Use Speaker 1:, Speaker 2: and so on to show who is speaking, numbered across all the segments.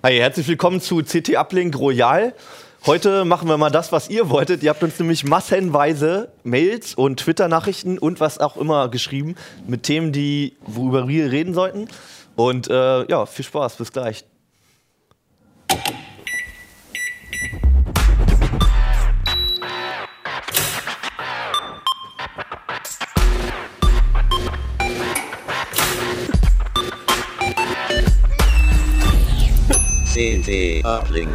Speaker 1: Hi, herzlich willkommen zu CT Uplink Royal. Heute machen wir mal das, was ihr wolltet. Ihr habt uns nämlich massenweise Mails und Twitter-Nachrichten und was auch immer geschrieben mit Themen, worüber wir reden sollten. Und ja, viel Spaß, bis gleich.
Speaker 2: CT Uplink.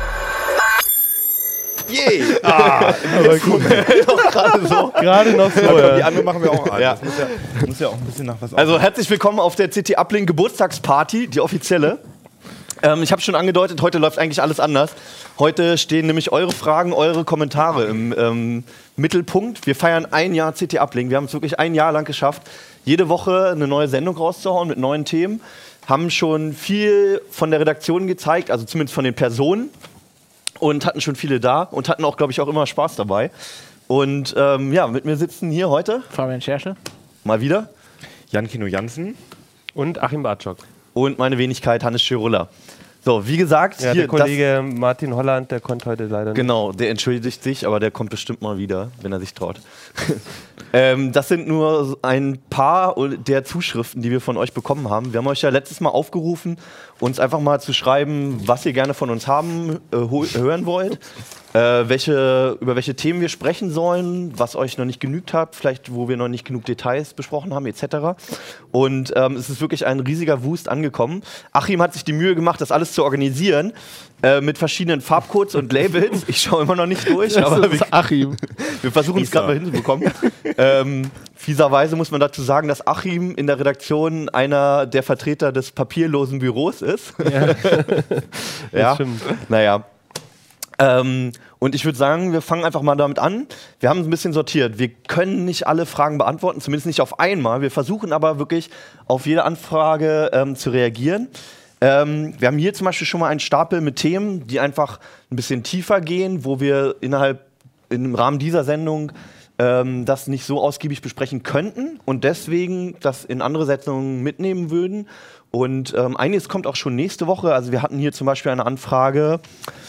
Speaker 1: Yay!
Speaker 3: Aber gut. Gerade noch so.
Speaker 4: Ja. Die anderen machen wir auch an.
Speaker 1: Ja.
Speaker 4: Das muss ja auch ein bisschen nach was
Speaker 1: Also herzlich willkommen auf der CT Uplink Geburtstagsparty, die offizielle. Ich habe schon angedeutet, heute läuft eigentlich alles anders. Heute stehen nämlich eure Fragen, eure Kommentare im Mittelpunkt. Wir feiern ein Jahr CT Uplink. Wir haben es wirklich ein Jahr lang geschafft, jede Woche eine neue Sendung rauszuhauen mit neuen Themen. Haben schon viel von der Redaktion gezeigt, also zumindest von den Personen. Und hatten schon viele da und hatten auch, glaube ich, auch immer Spaß dabei. Und ja, mit mir sitzen hier heute
Speaker 3: Fabian Scherschel.
Speaker 1: mal wieder.
Speaker 4: Jan-Kino Jansen.
Speaker 3: Und Achim Bartschok.
Speaker 1: Und meine Wenigkeit Hannes Schirulla. So, wie gesagt,
Speaker 3: Ja,
Speaker 1: hier
Speaker 3: der Kollege Martin Holland, der konnte heute leider nicht.
Speaker 1: Genau, der entschuldigt sich, aber der kommt bestimmt mal wieder, wenn er sich traut. Das sind nur ein paar der Zuschriften, die wir von euch bekommen haben. Wir haben euch ja letztes Mal aufgerufen, uns einfach mal zu schreiben, was ihr gerne von uns hören wollt, über welche Themen wir sprechen sollen, was euch noch nicht genügt hat, vielleicht wo wir noch nicht genug Details besprochen haben, etc. Und es ist wirklich ein riesiger Wust angekommen. Achim hat sich die Mühe gemacht, das alles zu organisieren, mit verschiedenen Farbcodes und Labels. Ich schaue immer noch nicht durch, aber wir versuchen es gerade mal hinzubekommen. Fieserweise muss man dazu sagen, dass Achim in der Redaktion einer der Vertreter des papierlosen Büros ist.
Speaker 3: Ja,
Speaker 1: ja.
Speaker 3: Stimmt.
Speaker 1: Naja. Und ich würde sagen, wir fangen einfach mal damit an. Wir haben es ein bisschen sortiert. Wir können nicht alle Fragen beantworten, zumindest nicht auf einmal. Wir versuchen aber wirklich auf jede Anfrage zu reagieren. Wir haben hier zum Beispiel schon mal einen Stapel mit Themen, die einfach ein bisschen tiefer gehen, wo wir im Rahmen dieser Sendung das nicht so ausgiebig besprechen könnten und deswegen das in andere Sendungen mitnehmen würden. Und einiges kommt auch schon nächste Woche. Also wir hatten hier zum Beispiel eine Anfrage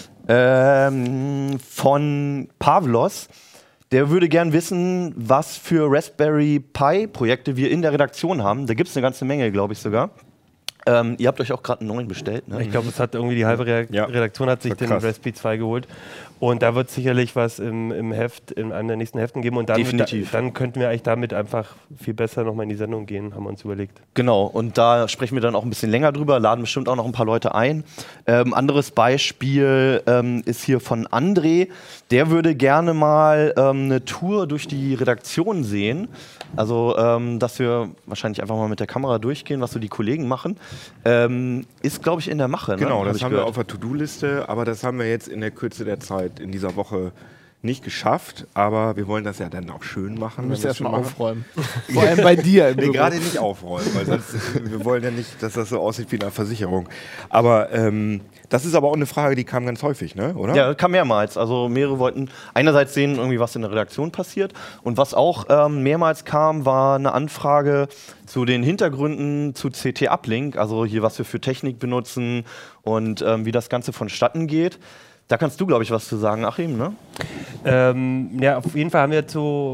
Speaker 1: von Pavlos. Der würde gern wissen, was für Raspberry Pi Projekte wir in der Redaktion haben. Da gibt es eine ganze Menge, glaube ich sogar. Ihr habt euch auch gerade einen neuen bestellt, ne?
Speaker 3: Ich glaube, es hat irgendwie die halbe Redaktion hat sich den Raspberry 2 geholt. Und da wird es sicherlich was im Heft, in einem der nächsten Heften geben. Und dann, dann könnten wir eigentlich damit einfach viel besser nochmal in die Sendung gehen, haben wir uns überlegt.
Speaker 1: Genau, und da sprechen wir dann auch ein bisschen länger drüber, laden bestimmt auch noch ein paar Leute ein. Anderes Beispiel ist hier von André. Der würde gerne mal eine Tour durch die Redaktion sehen. Also, dass wir wahrscheinlich einfach mal mit der Kamera durchgehen, was so die Kollegen machen. Ist, glaube ich, in der Mache.
Speaker 4: Genau,
Speaker 1: ne?
Speaker 4: das haben wir auf der To-Do-Liste, aber das haben wir jetzt in der Kürze der Zeit in dieser Woche nicht geschafft, aber wir wollen das ja dann auch schön machen.
Speaker 5: Du musst erstmal aufräumen. Vor allem bei dir.
Speaker 4: Nee, gerade nicht aufräumen, weil sonst, wir wollen ja nicht, dass das so aussieht wie eine Versicherung. Aber das ist aber auch eine Frage, die kam ganz häufig, ne? Oder?
Speaker 1: Ja, kam mehrmals. Also mehrere wollten einerseits sehen, irgendwie was in der Redaktion passiert. Und was auch mehrmals kam, war eine Anfrage zu den Hintergründen zu CT Uplink, also hier, was wir für Technik benutzen und wie das Ganze vonstatten geht. Da kannst du, glaube ich, was zu sagen, Achim, ne?
Speaker 3: Ja, auf jeden Fall haben wir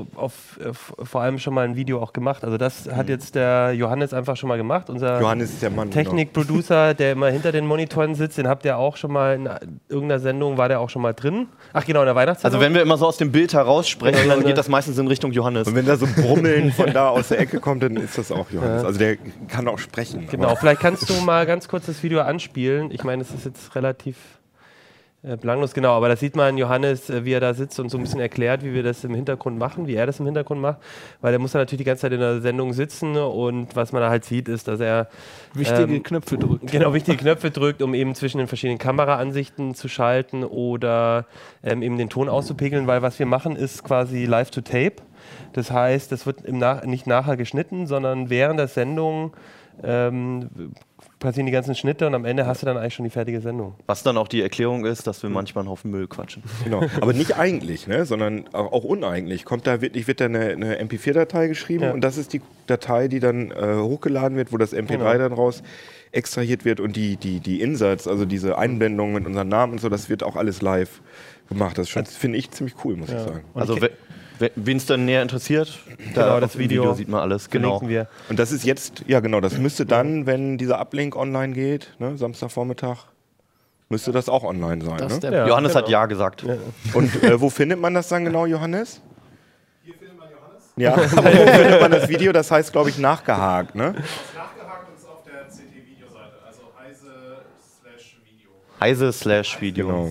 Speaker 3: vor allem schon mal ein Video auch gemacht. Also das hat jetzt der Johannes einfach schon mal gemacht. Unser
Speaker 4: Johannes ist der Mann,
Speaker 3: Technik-Producer, der immer hinter den Monitoren sitzt. Den habt ihr auch schon mal in irgendeiner Sendung, war der auch schon mal drin. Ach genau, in der Weihnachtssendung.
Speaker 1: Also wenn wir immer so aus dem Bild heraussprechen, dann geht das meistens in Richtung Johannes.
Speaker 4: Und wenn da so ein Brummeln von da aus der Ecke kommt, dann ist das auch Johannes. Also der kann auch sprechen.
Speaker 3: Genau, vielleicht kannst du mal ganz kurz das Video anspielen. Ich meine, es ist jetzt relativ belanglos, genau, aber da sieht man Johannes, wie er da sitzt und so ein bisschen erklärt, wie wir das im Hintergrund machen, wie er das im Hintergrund macht, weil er muss dann natürlich die ganze Zeit in der Sendung sitzen und was man da halt sieht, ist, dass er
Speaker 5: wichtige Knöpfe drückt.
Speaker 3: Genau, wichtige Knöpfe drückt, um eben zwischen den verschiedenen Kameraansichten zu schalten oder eben den Ton auszupegeln, weil was wir machen, ist quasi live to tape. Das heißt, das wird nicht nachher geschnitten, sondern während der Sendung passieren die ganzen Schnitte und am Ende hast du dann eigentlich schon die fertige Sendung.
Speaker 1: Was dann auch die Erklärung ist, dass wir manchmal einen Haufen Müll quatschen.
Speaker 4: Genau, aber nicht eigentlich, ne? Sondern auch uneigentlich. Wird da eine MP4-Datei geschrieben und das ist die Datei, die dann hochgeladen wird, wo das MP3 dann raus extrahiert wird und die Inserts, also diese Einblendungen mit unserem Namen und so, das wird auch alles live gemacht. Das finde ich ziemlich cool, muss ich sagen.
Speaker 1: Also wen es dann näher interessiert,
Speaker 3: genau, das Video
Speaker 1: sieht man alles. Genau.
Speaker 3: Wir.
Speaker 4: Und das ist jetzt, ja genau, das müsste dann, wenn dieser Uplink online geht, ne, Samstagvormittag, müsste das auch online sein. Ne?
Speaker 1: Ja, Johannes hat ja gesagt.
Speaker 4: Ja. Und wo findet man das dann genau, Johannes? Hier findet man Johannes. Ja, aber wo findet man das Video? Das heißt, glaube ich, nachgehakt, ne?
Speaker 2: Nachgehakt ist auf der CT-Videoseite, also heise/video.
Speaker 1: Heise/video.
Speaker 4: Genau.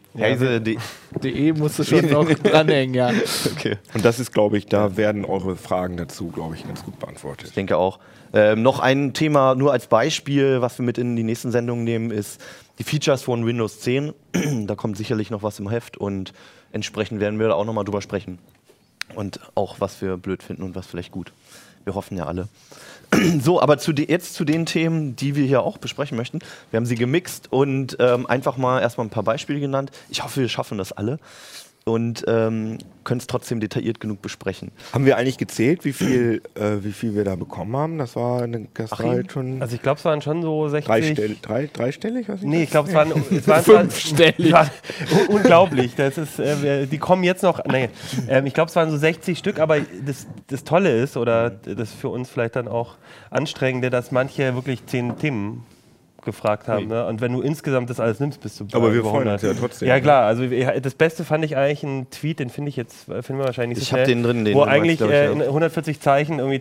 Speaker 5: Heise.de musst du schon noch dranhängen, ja.
Speaker 1: Okay.
Speaker 4: Und das ist, glaube ich, da werden eure Fragen dazu, glaube ich, ganz gut beantwortet.
Speaker 1: Ich denke auch. Noch ein Thema nur als Beispiel, was wir mit in die nächsten Sendungen nehmen, ist die Features von Windows 10. Da kommt sicherlich noch was im Heft und entsprechend werden wir da auch nochmal drüber sprechen. Und auch, was wir blöd finden und was vielleicht gut. Wir hoffen ja alle. So, aber jetzt zu den Themen, die wir hier auch besprechen möchten. Wir haben sie gemixt und einfach mal erstmal ein paar Beispiele genannt. Ich hoffe, wir schaffen das alle und können es trotzdem detailliert genug besprechen.
Speaker 4: Haben wir eigentlich gezählt, wie viel wir da bekommen haben? Das war schon
Speaker 3: Also ich glaube, es waren schon so 60...
Speaker 4: Dreistellig?
Speaker 3: Nee, ich glaube, es waren
Speaker 5: fünfstellig.
Speaker 3: Unglaublich. Das ist, die kommen jetzt noch... Nee, ich glaube, es waren so 60 Stück, aber das Tolle ist, oder das für uns vielleicht dann auch Anstrengende, dass manche wirklich 10 Themen gefragt haben. Ne? Und wenn du insgesamt das alles nimmst, bist du bei
Speaker 4: aber wir
Speaker 3: über
Speaker 4: freuen
Speaker 3: 100.
Speaker 4: uns ja trotzdem.
Speaker 3: Ja klar, also das Beste fand ich eigentlich einen Tweet, den finden wir wahrscheinlich nicht so
Speaker 1: Ich habe den drin,
Speaker 3: wo eigentlich in 140 Zeichen irgendwie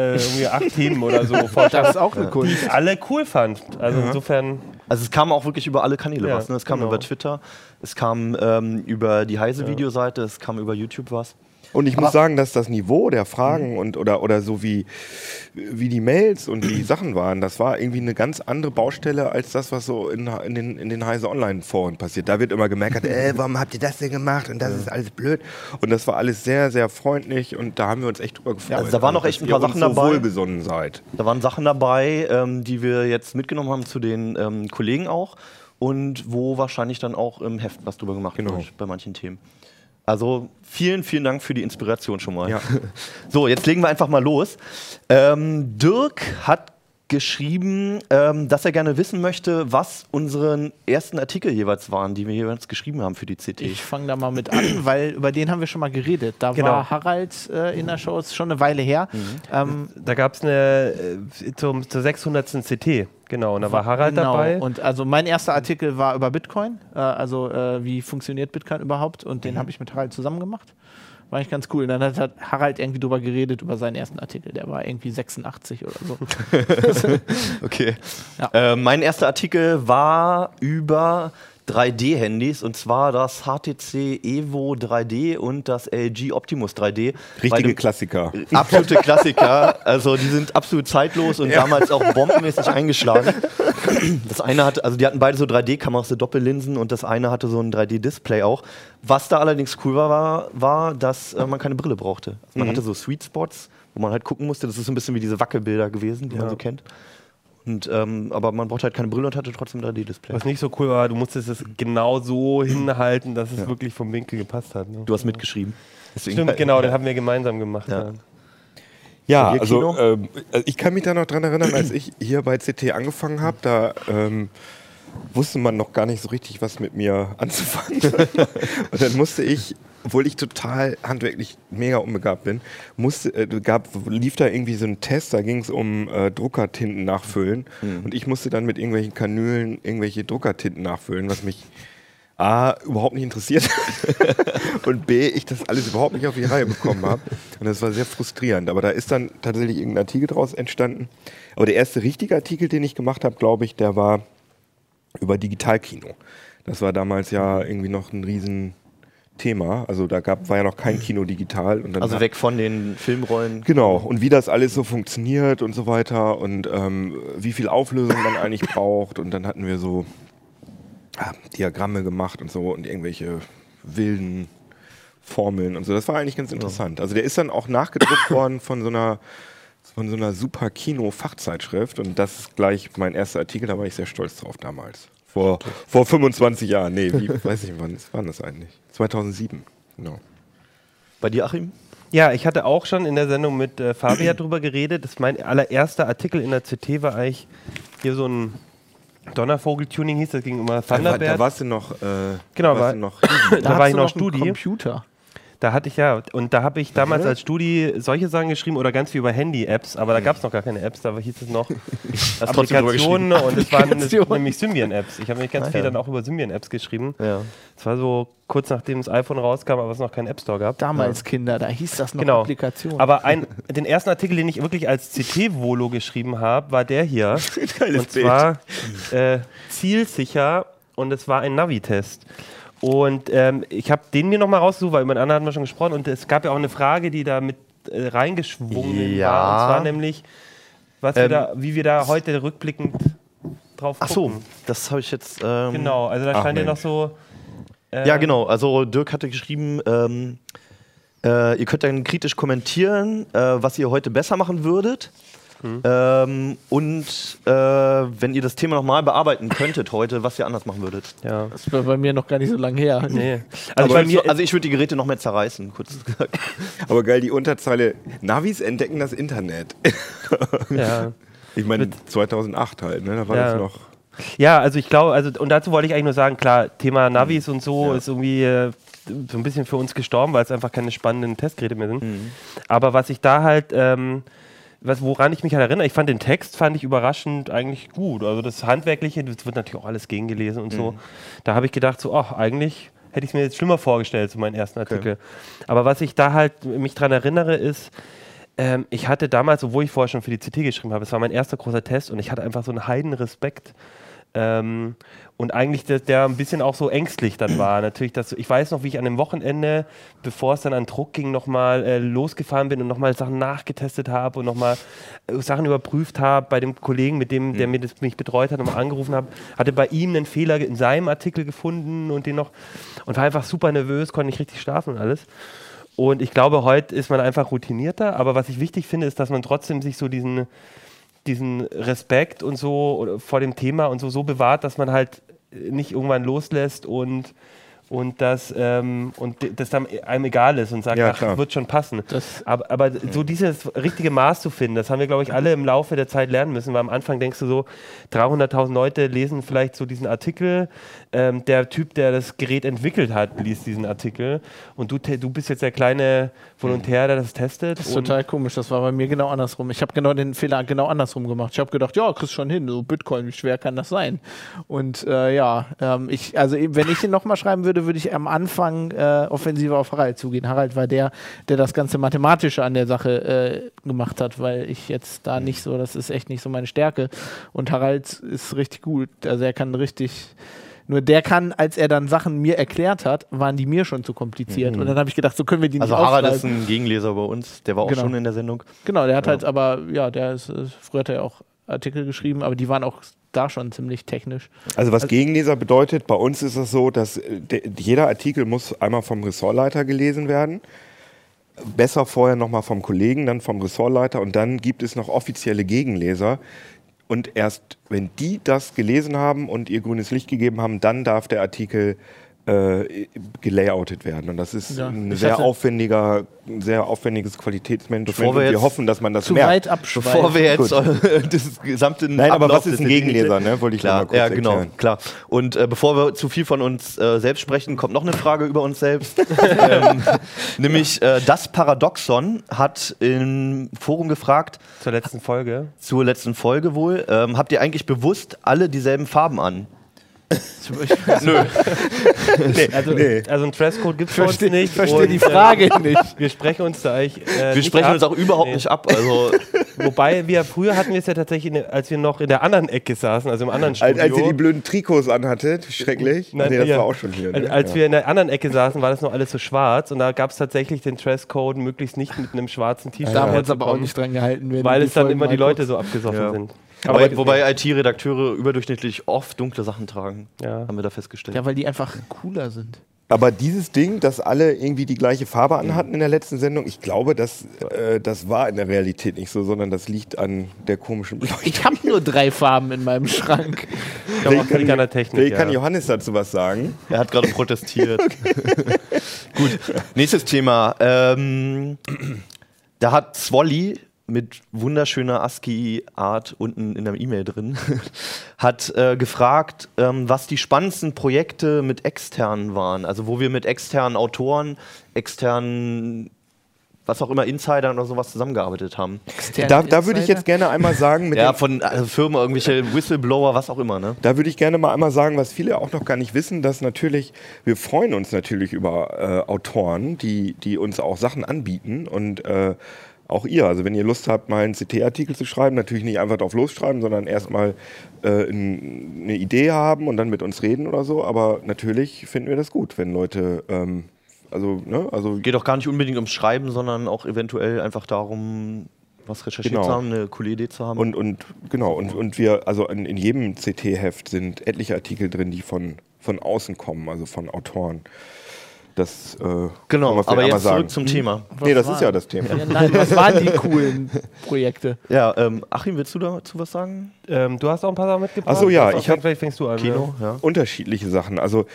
Speaker 3: 8 Themen oder so vorstellen.
Speaker 5: Das ist auch eine Kunst.
Speaker 3: Die ich alle cool fand. Also insofern...
Speaker 1: Also es kam auch wirklich über alle Kanäle was. Ne? Es kam
Speaker 3: genau.
Speaker 1: über Twitter, es kam über die Heise-Videoseite, es kam über YouTube was.
Speaker 4: Und ich muss sagen, dass das Niveau der Fragen oder so wie die Mails und die Sachen waren, das war irgendwie eine ganz andere Baustelle als das, was so in den Heise Online-Foren passiert. Da wird immer gemerkt, warum habt ihr das denn gemacht und das ist alles blöd. Und das war alles sehr, sehr freundlich und da haben wir uns echt drüber gefreut.
Speaker 1: Also da waren noch echt ein paar Sachen dabei.
Speaker 4: So wohlgesonnen seid.
Speaker 1: Da waren Sachen dabei, die wir jetzt mitgenommen haben zu den Kollegen auch und wo wahrscheinlich dann auch im Heft was drüber gemacht wird bei manchen Themen. Also vielen, vielen Dank für die Inspiration schon mal. Ja. So, jetzt legen wir einfach mal los. Dirk hat geschrieben, dass er gerne wissen möchte, was unsere ersten Artikel jeweils waren, die wir jeweils geschrieben haben für die CT.
Speaker 5: Ich fange da mal mit an, weil über den haben wir schon mal geredet. Da war Harald in der Show, ist schon eine Weile her.
Speaker 3: Da gab es zur 600. CT. Genau, und da war Harald dabei.
Speaker 5: Und also mein erster Artikel war über Bitcoin, wie funktioniert Bitcoin überhaupt, und den habe ich mit Harald zusammen gemacht. War eigentlich ganz cool. Und dann hat Harald irgendwie drüber geredet, über seinen ersten Artikel. Der war irgendwie 86 oder so.
Speaker 1: Okay.
Speaker 5: Ja.
Speaker 1: Mein erster Artikel war über 3D-Handys, und zwar das HTC Evo 3D und das LG Optimus 3D.
Speaker 4: Richtige Klassiker.
Speaker 1: Absolute Klassiker. Also die sind absolut zeitlos und damals auch bombenmäßig eingeschlagen. Das eine hatte, also die hatten beide so 3D-Kameras, so Doppellinsen, und das eine hatte so ein 3D-Display auch. Was da allerdings cool war, dass man keine Brille brauchte. Also man hatte so Sweet Spots, wo man halt gucken musste. Das ist so ein bisschen wie diese Wackelbilder gewesen, die man so kennt. Und, aber man braucht halt keine Brille und hatte trotzdem 3D-Display.
Speaker 3: Was nicht so cool war, du musstest es genau so hinhalten, dass es wirklich vom Winkel gepasst hat. Ne?
Speaker 1: Du hast mitgeschrieben. Deswegen
Speaker 3: Stimmt, genau, den haben wir gemeinsam gemacht.
Speaker 4: Ja, also ich kann mich da noch dran erinnern, als ich hier bei CT angefangen habe, da wusste man noch gar nicht so richtig, was mit mir anzufangen. Und dann musste ich, obwohl ich total handwerklich mega unbegabt bin, lief da irgendwie so ein Test, da ging es um Druckertinten nachfüllen. Und ich musste dann mit irgendwelchen Kanülen irgendwelche Druckertinten nachfüllen, was mich A, überhaupt nicht interessiert und B, ich das alles überhaupt nicht auf die Reihe bekommen habe. Und das war sehr frustrierend. Aber da ist dann tatsächlich irgendein Artikel draus entstanden. Aber der erste richtige Artikel, den ich gemacht habe, glaube ich, der war über Digitalkino. Das war damals ja irgendwie noch ein Riesenthema. Also da war ja noch kein Kino digital. Und dann
Speaker 1: also weg von den Filmrollen.
Speaker 4: Genau, und wie das alles so funktioniert und so weiter und wie viel Auflösung man eigentlich braucht. Und dann hatten wir so Diagramme gemacht und so und irgendwelche wilden Formeln und so. Das war eigentlich ganz interessant. Also der ist dann auch nachgedruckt worden von so von so einer super Kino-Fachzeitschrift und das ist gleich mein erster Artikel, da war ich sehr stolz drauf damals. Vor 25 Jahren, weiß ich wann war das eigentlich? 2007, genau.
Speaker 1: Bei dir, Achim?
Speaker 3: Ja, ich hatte auch schon in der Sendung mit Fabian drüber geredet. Das mein allererster Artikel in der CT war eigentlich hier so ein Donnervogel-Tuning hieß, das ging immer Thunderbird.
Speaker 4: Da warst du noch,
Speaker 3: genau,
Speaker 4: da
Speaker 3: war ich noch Studi.
Speaker 5: Computer.
Speaker 3: Da hatte ich und da habe ich damals als Studi solche Sachen geschrieben oder ganz viel über Handy-Apps, aber da gab es noch gar keine Apps, da hieß es noch Applikationen und es waren nämlich Symbian-Apps. Ich habe nämlich ganz viel dann auch über Symbian-Apps geschrieben. Ja. Das war so kurz nachdem das iPhone rauskam, aber es noch keinen App-Store gab.
Speaker 5: Damals, Kinder, da hieß das noch Applikation.
Speaker 3: Aber den ersten Artikel, den ich wirklich als CT-Volo geschrieben habe, war der hier. Und zwar zielsicher und es war ein Navi-Test. Und ich habe den mir nochmal rausgesucht, weil über den anderen hatten wir schon gesprochen und es gab ja auch eine Frage, die da mit reingeschwungen war. Und zwar nämlich, wie wir da heute rückblickend drauf gucken.
Speaker 1: Ach so, das habe ich jetzt...
Speaker 3: genau, also da stand ja noch so...
Speaker 1: ja, genau, also Dirk hatte geschrieben, ihr könnt dann kritisch kommentieren, was ihr heute besser machen würdet. Und wenn ihr das Thema nochmal bearbeiten könntet heute, was ihr anders machen würdet.
Speaker 5: Ja. Das war bei mir noch gar nicht so lange her.
Speaker 3: Nee.
Speaker 1: Also ich würde die Geräte noch mehr zerreißen, kurz gesagt.
Speaker 4: Aber geil, die Unterzeile, Navis entdecken das Internet.
Speaker 3: Ja.
Speaker 4: Ich meine, 2008 halt, ne? Da war das noch...
Speaker 3: Ja, also ich glaube, und dazu wollte ich eigentlich nur sagen, klar, Thema Navis und so ist irgendwie so ein bisschen für uns gestorben, weil es einfach keine spannenden Testgeräte mehr sind. Aber was ich da halt... woran ich mich halt erinnere, ich fand den Text überraschend eigentlich gut. Also das Handwerkliche, das wird natürlich auch alles gegengelesen und so. Da habe ich gedacht, so, eigentlich hätte ich es mir jetzt schlimmer vorgestellt, so meinen ersten Artikel. Okay. Aber was ich da halt mich dran erinnere, ist, ich hatte damals, obwohl ich vorher schon für die CT geschrieben habe, es war mein erster großer Test und ich hatte einfach so einen Heidenrespekt. Und eigentlich der ein bisschen auch so ängstlich dann war. Natürlich, ich weiß noch, wie ich an dem Wochenende, bevor es dann an Druck ging, nochmal losgefahren bin und nochmal Sachen nachgetestet habe und nochmal Sachen überprüft habe bei dem Kollegen, mit dem, der mich betreut hat, nochmal angerufen habe, hatte bei ihm einen Fehler in seinem Artikel gefunden und war einfach super nervös, konnte nicht richtig schlafen und alles. Und ich glaube, heute ist man einfach routinierter, aber was ich wichtig finde, ist, dass man trotzdem sich so diesen Respekt und so vor dem Thema und so bewahrt, dass man halt nicht irgendwann loslässt und das dann einem egal ist und sagt, ach, wird schon passen. Aber so dieses richtige Maß zu finden, das haben wir, glaube ich, alle im Laufe der Zeit lernen müssen, weil am Anfang denkst du so, 300.000 Leute lesen vielleicht so diesen Artikel, der Typ, der das Gerät entwickelt hat, liest diesen Artikel und du bist jetzt der kleine Volontär, der das testet.
Speaker 5: Das ist total komisch, das war bei mir genau andersrum. Ich habe genau den Fehler genau andersrum gemacht. Ich habe gedacht, ja, kriegst schon hin, so Bitcoin, wie schwer kann das sein? Und wenn ich ihn nochmal schreiben würde ich am Anfang offensiver auf Harald zugehen. Harald war der das ganze Mathematische an der Sache gemacht hat, weil ich jetzt da nicht so, das ist echt nicht so meine Stärke. Und Harald ist richtig gut, also er kann richtig... Nur der kann, als er dann Sachen mir erklärt hat, waren die mir schon zu kompliziert. Und dann habe ich gedacht, so können wir die nicht aufschreiben.
Speaker 1: Also Harald ist ein Gegenleser bei uns, der war auch schon in der Sendung.
Speaker 5: Genau, der hat früher hat er ja auch Artikel geschrieben, aber die waren auch da schon ziemlich technisch.
Speaker 4: Also was Gegenleser bedeutet, bei uns ist es so, dass jeder Artikel muss einmal vom Ressortleiter gelesen werden. Besser vorher nochmal vom Kollegen, dann vom Ressortleiter und dann gibt es noch offizielle Gegenleser. Und erst wenn die das gelesen haben und ihr grünes Licht gegeben haben, dann darf der Artikel gelayoutet werden. Und das ist ein sehr aufwendiges Qualitätsmanagement. Und wir hoffen, dass man das merkt.
Speaker 1: Bevor wir jetzt das gesamte
Speaker 4: Nein, aber was ist ein Gegenleser, ne? Wollte ich mal kurz erklären.
Speaker 1: Genau, klar. Und bevor wir zu viel von uns selbst sprechen, kommt noch eine Frage über uns selbst. Nämlich das Paradoxon hat im Forum gefragt.
Speaker 3: Zur letzten Folge
Speaker 1: wohl. Habt ihr eigentlich bewusst alle dieselben Farben an?
Speaker 3: Nö. Also ein Dresscode gibt es bei uns nicht. Ich
Speaker 5: verstehe die Frage nicht.
Speaker 3: Wir sprechen uns da eigentlich
Speaker 1: wir sprechen uns auch überhaupt nicht ab. Also
Speaker 3: wobei früher hatten wir es ja tatsächlich, als wir noch in der anderen Ecke saßen, also im anderen Studio.
Speaker 4: Als ihr die blöden Trikots anhattet, schrecklich.
Speaker 3: Nein,
Speaker 4: das war auch schon hier. Ne?
Speaker 3: Als wir in der anderen Ecke saßen, war das noch alles so schwarz und da gab es tatsächlich den Dresscode möglichst nicht mit einem schwarzen T-Shirt.
Speaker 5: Da haben wir uns aber auch nicht dran gehalten.
Speaker 3: Weil es dann immer die Leute so abgesoffen sind.
Speaker 1: Wobei IT-Redakteure überdurchschnittlich oft dunkle Sachen tragen, haben wir da festgestellt.
Speaker 5: Ja, weil die einfach cooler sind.
Speaker 4: Aber dieses Ding, dass alle irgendwie die gleiche Farbe anhatten in der letzten Sendung, ich glaube, das war in der Realität nicht so, sondern das liegt an der komischen Beleuchtung.
Speaker 5: Ich habe nur 3 Farben in meinem Schrank.
Speaker 4: Vielleicht kann Johannes dazu was sagen.
Speaker 1: Er hat gerade protestiert. Gut, nächstes Thema. Da hat Swolly mit wunderschöner ASCII-Art unten in der E-Mail drin, hat gefragt, was die spannendsten Projekte mit externen waren. Also wo wir mit externen Autoren, externen, was auch immer, Insidern oder sowas zusammengearbeitet haben.
Speaker 4: Da würde ich jetzt gerne einmal sagen, mit
Speaker 1: von Firmen, irgendwelche Whistleblower, was auch immer. Ne?
Speaker 4: Da würde ich gerne mal einmal sagen, was viele auch noch gar nicht wissen, dass natürlich, wir freuen uns natürlich über Autoren, die uns auch Sachen anbieten und auch ihr, also wenn ihr Lust habt, mal einen CT-Artikel zu schreiben, natürlich nicht einfach drauf losschreiben, sondern erstmal eine Idee haben und dann mit uns reden oder so, aber natürlich finden wir das gut, wenn Leute,
Speaker 1: geht auch gar nicht unbedingt ums Schreiben, sondern auch eventuell einfach darum, was recherchiert zu haben, eine coole Idee zu haben.
Speaker 4: Und wir, also in jedem CT-Heft sind etliche Artikel drin, die von außen kommen, also von Autoren. Das
Speaker 1: genau, aber jetzt zurück zum Thema.
Speaker 4: Das ist ja das Thema.
Speaker 5: Ja, nein, was waren die coolen Projekte?
Speaker 1: Ja, Achim, willst du dazu was sagen?
Speaker 3: Du hast auch ein paar Sachen mitgebracht.
Speaker 4: Achso, ja.
Speaker 3: Vielleicht fängst du an.
Speaker 1: Kino, ja.
Speaker 4: Unterschiedliche Sachen. Also,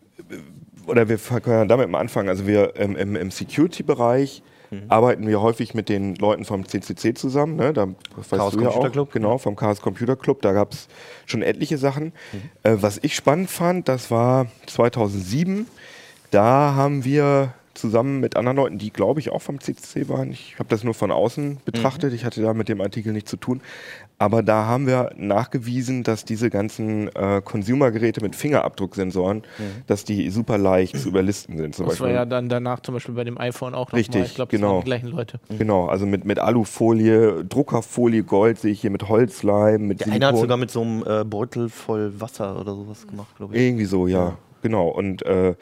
Speaker 4: oder wir können damit mal anfangen. Also wir im Security-Bereich arbeiten wir häufig mit den Leuten vom CCC zusammen. Ne? Da
Speaker 1: Chaos Computer Club.
Speaker 4: Genau, vom Chaos Computer Club. Da gab es schon etliche Sachen. Was ich spannend fand, das war 2007. Da haben wir zusammen mit anderen Leuten, die glaube ich auch vom CCC waren, ich habe das nur von außen betrachtet, ich hatte da mit dem Artikel nichts zu tun, aber da haben wir nachgewiesen, dass diese ganzen Consumer-Geräte mit Fingerabdrucksensoren, dass die super leicht zu überlisten sind.
Speaker 5: Das war ja dann danach zum Beispiel bei dem iPhone auch noch
Speaker 4: richtig,
Speaker 5: mal. Ich glaube, das waren die gleichen Leute.
Speaker 4: Genau, also mit Alufolie, Druckerfolie, Gold sehe ich hier mit Holzleim, mit
Speaker 1: Der eine hat sogar mit so einem Beutel voll Wasser oder sowas gemacht, glaube ich.
Speaker 4: Irgendwie so, ja. Genau, und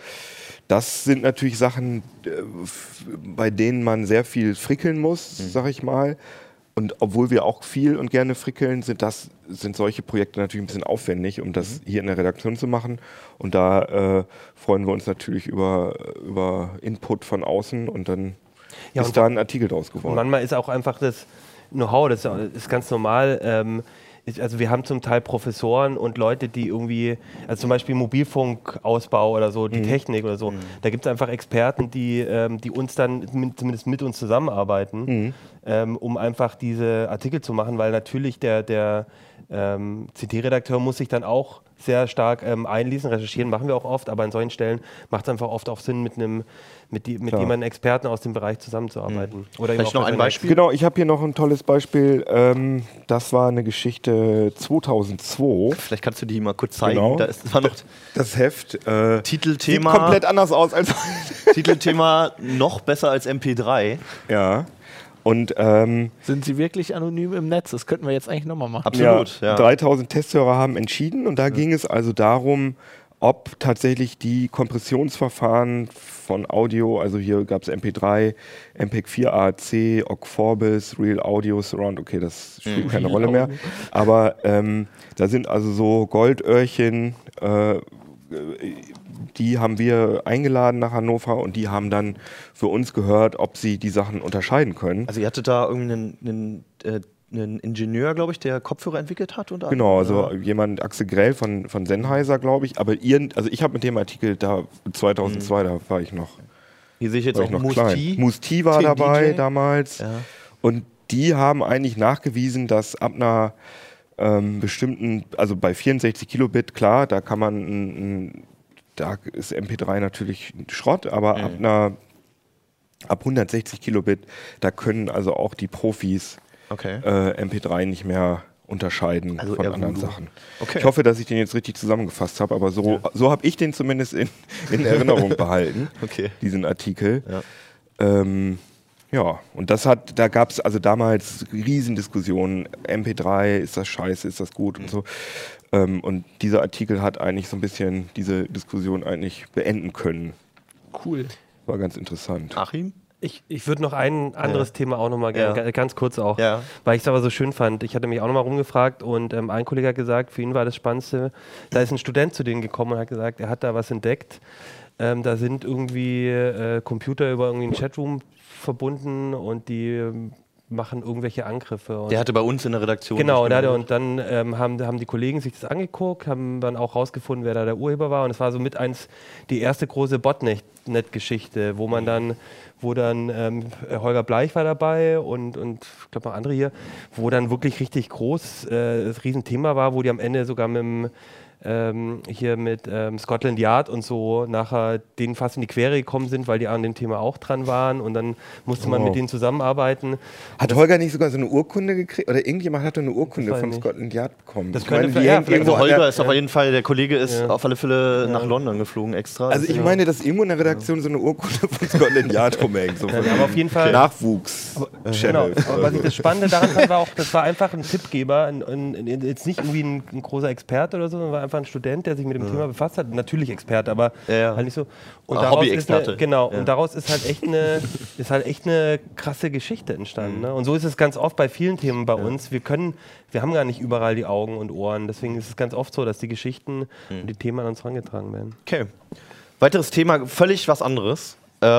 Speaker 4: das sind natürlich Sachen, bei denen man sehr viel frickeln muss, sag ich mal. Und obwohl wir auch viel und gerne frickeln, sind solche Projekte natürlich ein bisschen aufwendig, um das hier in der Redaktion zu machen. Und da freuen wir uns natürlich über Input von außen und dann ist da ein Artikel draus geworden.
Speaker 3: Manchmal ist auch einfach das Know-how, das ist ganz normal. Also wir haben zum Teil Professoren und Leute, die irgendwie, also zum Beispiel Mobilfunkausbau oder so, die Technik oder so, da gibt es einfach Experten, die uns dann zumindest mit uns zusammenarbeiten, um einfach diese Artikel zu machen, weil natürlich der CT-Redakteur muss sich dann auch sehr stark einlesen, recherchieren, machen wir auch oft, aber an solchen Stellen macht es einfach oft auch Sinn, mit jemandem Experten aus dem Bereich zusammenzuarbeiten. Oder
Speaker 1: vielleicht noch ein Beispiel?
Speaker 4: Genau, ich habe hier noch ein tolles Beispiel. Das war eine Geschichte 2002.
Speaker 1: Vielleicht kannst du die mal kurz zeigen.
Speaker 4: Genau.
Speaker 1: Das war noch
Speaker 4: das Heft.
Speaker 1: Titelthema,
Speaker 4: sieht komplett anders aus als
Speaker 1: Titelthema noch besser als MP3.
Speaker 4: Ja. Und
Speaker 5: sind sie wirklich anonym im Netz? Das könnten wir jetzt eigentlich nochmal machen.
Speaker 1: Absolut, ja.
Speaker 4: 3000 Testhörer haben entschieden und da ging es also darum, ob tatsächlich die Kompressionsverfahren von Audio, also hier gab es MP3, MPEG-4 AAC, OGG Vorbis, Real Audio, Surround, okay, das spielt keine Rolle mehr, aber da sind also so Goldöhrchen, die haben wir eingeladen nach Hannover und die haben dann für uns gehört, ob sie die Sachen unterscheiden können.
Speaker 1: Also ihr hattet da irgendeinen einen Ingenieur, glaube ich, der Kopfhörer entwickelt hat? Oder
Speaker 4: genau, also jemand, Axel Grell von Sennheiser, glaube ich. Aber also ich habe mit dem Artikel da 2002, da war ich noch.
Speaker 1: Hier sehe ich jetzt auch
Speaker 4: Moose-T. Moose-T war dabei damals. Ja. Und die haben eigentlich nachgewiesen, dass ab einer bestimmten, also bei 64 Kilobit, klar, da kann man, da ist MP3 natürlich Schrott, aber ab 160 Kilobit, da können also auch die Profis MP3 nicht mehr unterscheiden von anderen Sachen. Okay. Ich hoffe, dass ich den jetzt richtig zusammengefasst habe, aber so habe ich den zumindest in Erinnerung behalten, diesen Artikel. Ja, und da gab es also damals Riesendiskussionen, MP3, ist das scheiße, ist das gut und so. Und dieser Artikel hat eigentlich so ein bisschen diese Diskussion eigentlich beenden können.
Speaker 5: Cool.
Speaker 4: War ganz interessant.
Speaker 1: Achim?
Speaker 3: Ich würde noch ein anderes Thema auch nochmal gerne, ganz kurz auch, weil ich es aber so schön fand. Ich hatte mich auch nochmal rumgefragt und ein Kollege hat gesagt, für ihn war das Spannendste, da ist ein Student zu denen gekommen und hat gesagt, er hat da was entdeckt. Da sind irgendwie Computer über irgendwie einen Chatroom verbunden und die machen irgendwelche Angriffe. Und
Speaker 1: der hatte bei uns in der Redaktion.
Speaker 3: Genau, und dann haben die Kollegen sich das angeguckt, haben dann auch rausgefunden, wer da der Urheber war. Und es war so mit die erste große Botnet-Geschichte, wo dann Holger Bleich war dabei und ich glaube noch andere hier, wo dann wirklich richtig groß das Riesenthema war, wo die am Ende sogar mit Scotland Yard und so nachher denen fast in die Quere gekommen sind, weil die an dem Thema auch dran waren und dann musste man mit denen zusammenarbeiten.
Speaker 4: Hat Holger nicht sogar so eine Urkunde gekriegt? Oder irgendjemand hatte eine Urkunde von Scotland Yard bekommen?
Speaker 3: Das könnte irgendwo
Speaker 1: Holger ist auf jeden Fall, der Kollege ist auf alle Fälle nach London geflogen extra.
Speaker 4: Also ich meine, dass irgendwo in der Redaktion so eine Urkunde von Scotland Yard rumhängt. So
Speaker 3: aber auf jeden Fall
Speaker 4: Nachwuchs-Channel.
Speaker 3: Aber was ich das Spannende daran fand, war auch, das war einfach ein Tippgeber, jetzt nicht irgendwie ein großer Experte oder so, sondern war einfach ein Student, der sich mit dem Thema befasst hat. Natürlich Experte, aber halt nicht so. Und
Speaker 1: Hobby-Experte.
Speaker 3: Und daraus ist halt echt eine krasse Geschichte entstanden. Ne? Und so ist es ganz oft bei vielen Themen bei uns. Wir haben gar nicht überall die Augen und Ohren. Deswegen ist es ganz oft so, dass die Geschichten und die Themen an uns herangetragen werden.
Speaker 1: Okay. Weiteres Thema, völlig was anderes.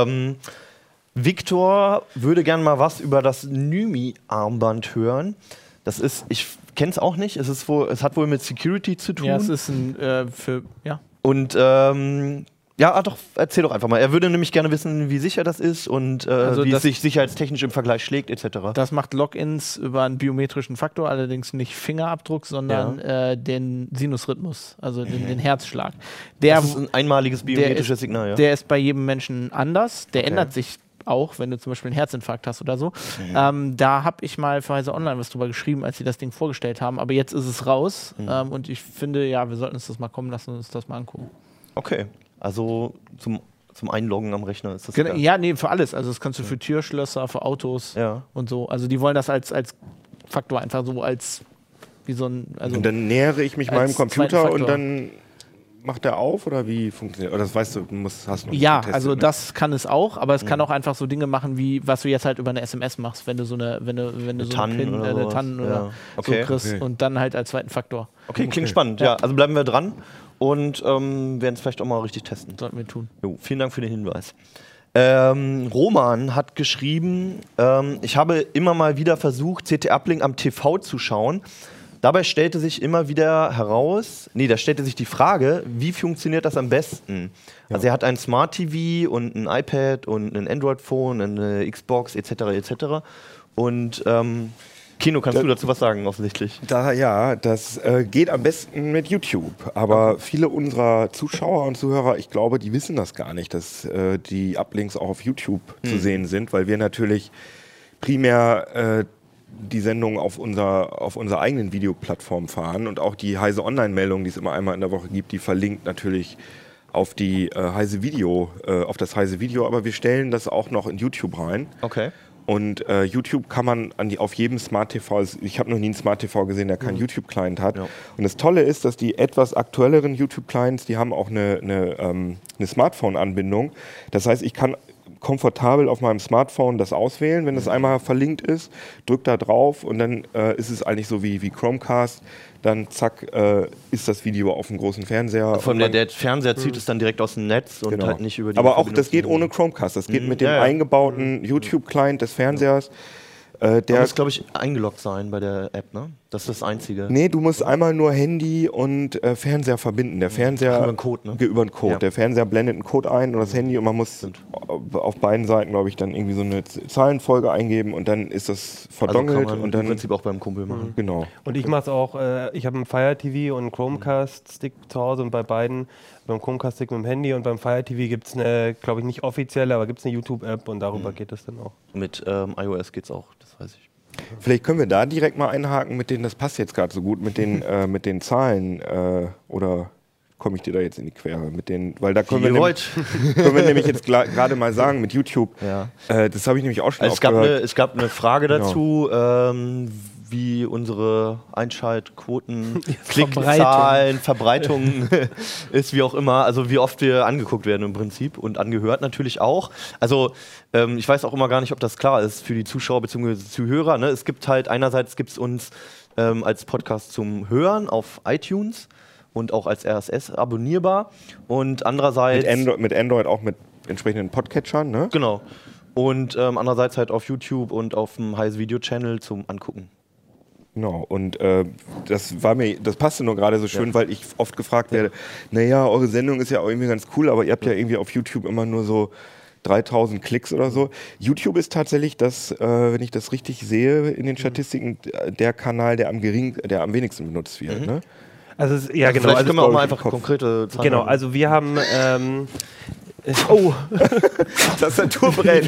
Speaker 1: Viktor würde gerne mal was über das Nymi-Armband hören. Das ist, ich kenne es auch nicht, es hat wohl mit Security zu tun.
Speaker 5: Ja, es ist
Speaker 1: Und doch, erzähl doch einfach mal. Er würde nämlich gerne wissen, wie sicher das ist und wie es sich sicherheitstechnisch im Vergleich schlägt, etc.
Speaker 5: Das macht Logins über einen biometrischen Faktor, allerdings nicht Fingerabdruck, sondern den Sinusrhythmus, also den Herzschlag.
Speaker 1: Das ist ein einmaliges biometrisches Signal, ja?
Speaker 5: Der ist bei jedem Menschen anders, der ändert sich auch, wenn du zum Beispiel einen Herzinfarkt hast oder so. Da habe ich mal für Heise Online was drüber geschrieben, als sie das Ding vorgestellt haben, aber jetzt ist es raus und ich finde, wir sollten uns das mal kommen lassen und uns das mal angucken.
Speaker 1: Okay, also zum Einloggen am Rechner ist das
Speaker 5: für alles. Also das kannst du für Türschlösser, für Autos und so. Also die wollen das als Faktor einfach so wie so ein... Also
Speaker 4: und dann nähere ich mich meinem Computer und dann macht der auf oder wie funktioniert? Oder das weißt du, hast noch nicht getestet,
Speaker 5: also das kann es auch, aber es kann auch einfach so Dinge machen, wie was du jetzt halt über eine SMS machst, wenn du so eine
Speaker 1: TAN
Speaker 5: oder so kriegst und dann halt als zweiten Faktor.
Speaker 1: Okay, klingt spannend. Ja, also bleiben wir dran und werden es vielleicht auch mal richtig testen.
Speaker 5: Sollten wir tun.
Speaker 1: Jo, vielen Dank für den Hinweis. Roman hat geschrieben, ich habe immer mal wieder versucht, CT Uplink am TV zu schauen. Dabei stellte sich immer wieder da stellte sich die Frage, wie funktioniert das am besten? Ja. Also er hat ein Smart TV und ein iPad und ein Android-Phone, eine Xbox etc. Und Kino, kannst du dazu was sagen, offensichtlich?
Speaker 4: Das geht am besten mit YouTube. Aber viele unserer Zuschauer und Zuhörer, ich glaube, die wissen das gar nicht, dass die Uplinks auch auf YouTube zu sehen sind, weil wir natürlich primär die Sendung auf unserer eigenen Videoplattform fahren und auch die Heise Online-Meldung, die es immer einmal in der Woche gibt, die verlinkt natürlich auf die Heise Video, auf das Heise Video, aber wir stellen das auch noch in YouTube rein.
Speaker 1: Okay.
Speaker 4: Und YouTube kann man auf jedem Smart TV, ich habe noch nie einen Smart TV gesehen, der keinen YouTube-Client hat. Ja. Und das Tolle ist, dass die etwas aktuelleren YouTube-Clients, die haben auch eine Smartphone-Anbindung. Das heißt, ich kann komfortabel auf meinem Smartphone das auswählen, wenn das einmal verlinkt ist, drück da drauf und dann ist es eigentlich so wie Chromecast, dann zack, ist das Video auf dem großen Fernseher.
Speaker 1: Vor allem der Fernseher zieht es dann direkt aus dem Netz und halt nicht über die...
Speaker 4: Aber auch das geht ohne Chromecast, das geht mit dem eingebauten YouTube-Client des Fernsehers.
Speaker 1: Der muss, glaube ich, eingeloggt sein bei der App, ne? Das ist das Einzige.
Speaker 4: Nee, du musst einmal nur Handy und Fernseher verbinden. Der Fernseher
Speaker 1: über einen Code, ne?
Speaker 4: Über einen Code. Ja. Der Fernseher blendet einen Code ein und das Handy und man muss auf beiden Seiten, glaube ich, dann irgendwie so eine Zahlenfolge eingeben und dann ist das verdongelt.
Speaker 1: Also kann man
Speaker 4: und dann
Speaker 1: im Prinzip auch beim Kumpel machen.
Speaker 4: Genau.
Speaker 3: Und ich mache es auch, ich habe einen Fire TV und einen Chromecast-Stick zu Hause und bei beiden, beim Chromecast-Stick mit dem Handy und beim Fire TV gibt es eine, glaube ich nicht offizielle, aber gibt es eine YouTube-App und darüber geht es dann auch.
Speaker 1: Mit iOS geht es auch, das weiß ich.
Speaker 4: Vielleicht können wir da direkt mal einhaken mit denen, das passt jetzt gerade so gut, mit den Zahlen oder komme ich dir da jetzt in die Quere mit den, weil da können wir nämlich jetzt gerade mal sagen mit YouTube, das habe ich nämlich auch schon gehört.
Speaker 1: Es gab eine Frage dazu, wie unsere Einschaltquoten, Klickzahlen, Verbreitungen ist, wie auch immer, also wie oft wir angeguckt werden im Prinzip und angehört natürlich auch. Also ich weiß auch immer gar nicht, ob das klar ist für die Zuschauer bzw. Zuhörer. Ne? Es gibt halt einerseits uns als Podcast zum Hören auf iTunes und auch als RSS abonnierbar. Und andererseits...
Speaker 4: Mit Android auch mit entsprechenden Podcatchern, ne?
Speaker 1: Genau. Und andererseits halt auf YouTube und auf dem Heise Video Channel zum Angucken.
Speaker 4: Genau, und das passte nur gerade so schön, weil ich oft gefragt werde, naja, eure Sendung ist ja auch irgendwie ganz cool, aber ihr habt ja irgendwie auf YouTube immer nur so 3000 Klicks oder so. YouTube ist tatsächlich das, wenn ich das richtig sehe in den Statistiken, der Kanal, der am wenigsten benutzt wird. Ne?
Speaker 3: Also genau.
Speaker 1: Vielleicht
Speaker 3: Also
Speaker 1: können wir auch mal einfach konkrete Zahlen
Speaker 3: Genau,
Speaker 1: haben.
Speaker 3: also wir haben...
Speaker 1: Oh,
Speaker 4: Tastatur brennt.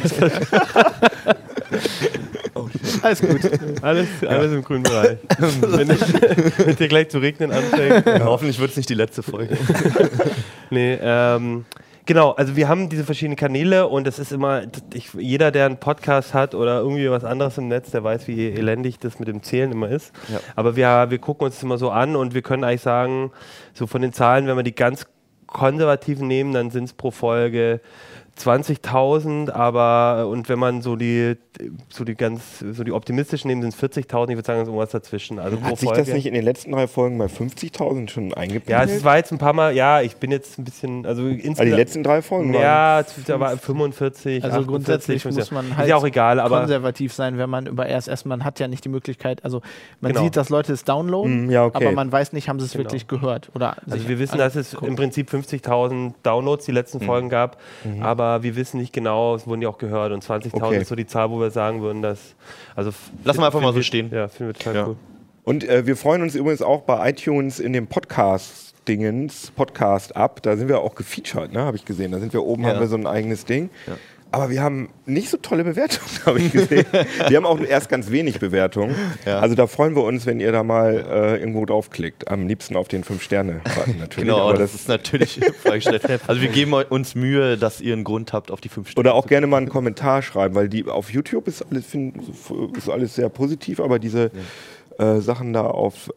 Speaker 5: Alles gut.
Speaker 3: Alles im grünen Bereich. Wenn dir gleich zu regnen anfängt.
Speaker 1: Hoffentlich wird es nicht die letzte Folge.
Speaker 3: Nee, genau, also wir haben diese verschiedenen Kanäle und das ist immer, jeder, der einen Podcast hat oder irgendwie was anderes im Netz, der weiß, wie elendig das mit dem Zählen immer ist. Ja. Aber wir gucken uns das immer so an und wir können eigentlich sagen, so von den Zahlen, wenn wir die ganz konservativen nehmen, dann sind es pro Folge 20.000, aber und wenn man so die optimistischen nehmen, sind es 40.000, ich würde sagen, es ist irgendwas dazwischen. Also
Speaker 4: hat sich das nicht in den letzten 3 Folgen bei 50.000 schon eingependelt?
Speaker 3: Ja, es war jetzt ein paar Mal, ich bin jetzt ein bisschen, also insgesamt...
Speaker 4: Also die letzten 3 Folgen?
Speaker 3: Ja, da war 45,
Speaker 5: also 48, grundsätzlich muss man halt
Speaker 3: ist ja auch egal, aber
Speaker 5: konservativ sein, wenn man über RSS, man hat ja nicht die Möglichkeit, also man sieht, dass Leute es downloaden, aber man weiß nicht, haben sie es wirklich gehört. Oder
Speaker 3: also wir wissen, dass es im Prinzip 50.000 Downloads die letzten Folgen gab, aber wir wissen nicht genau, es wurden ja auch gehört und 20.000 ist so die Zahl, wo wir sagen würden, dass... Also
Speaker 1: lassen wir einfach mal so stehen.
Speaker 3: Ja, finden wir total cool.
Speaker 4: Und wir freuen uns übrigens auch bei iTunes in dem Podcast ab, da sind wir auch gefeatured, ne, habe ich gesehen. Da sind wir oben, haben wir so ein eigenes Ding. Ja. Aber wir haben nicht so tolle Bewertungen, habe ich gesehen. Wir haben auch erst ganz wenig Bewertungen. Ja. Also da freuen wir uns, wenn ihr da mal irgendwo draufklickt. Am liebsten auf den 5-Sterne-Button natürlich.
Speaker 1: Genau, aber das ist natürlich freigestellt. Also wir geben uns Mühe, dass ihr einen Grund habt, auf die 5 Sterne.
Speaker 4: Oder auch gerne mal einen Kommentar schreiben, weil auf YouTube ist alles sehr positiv, aber diese Sachen da auf,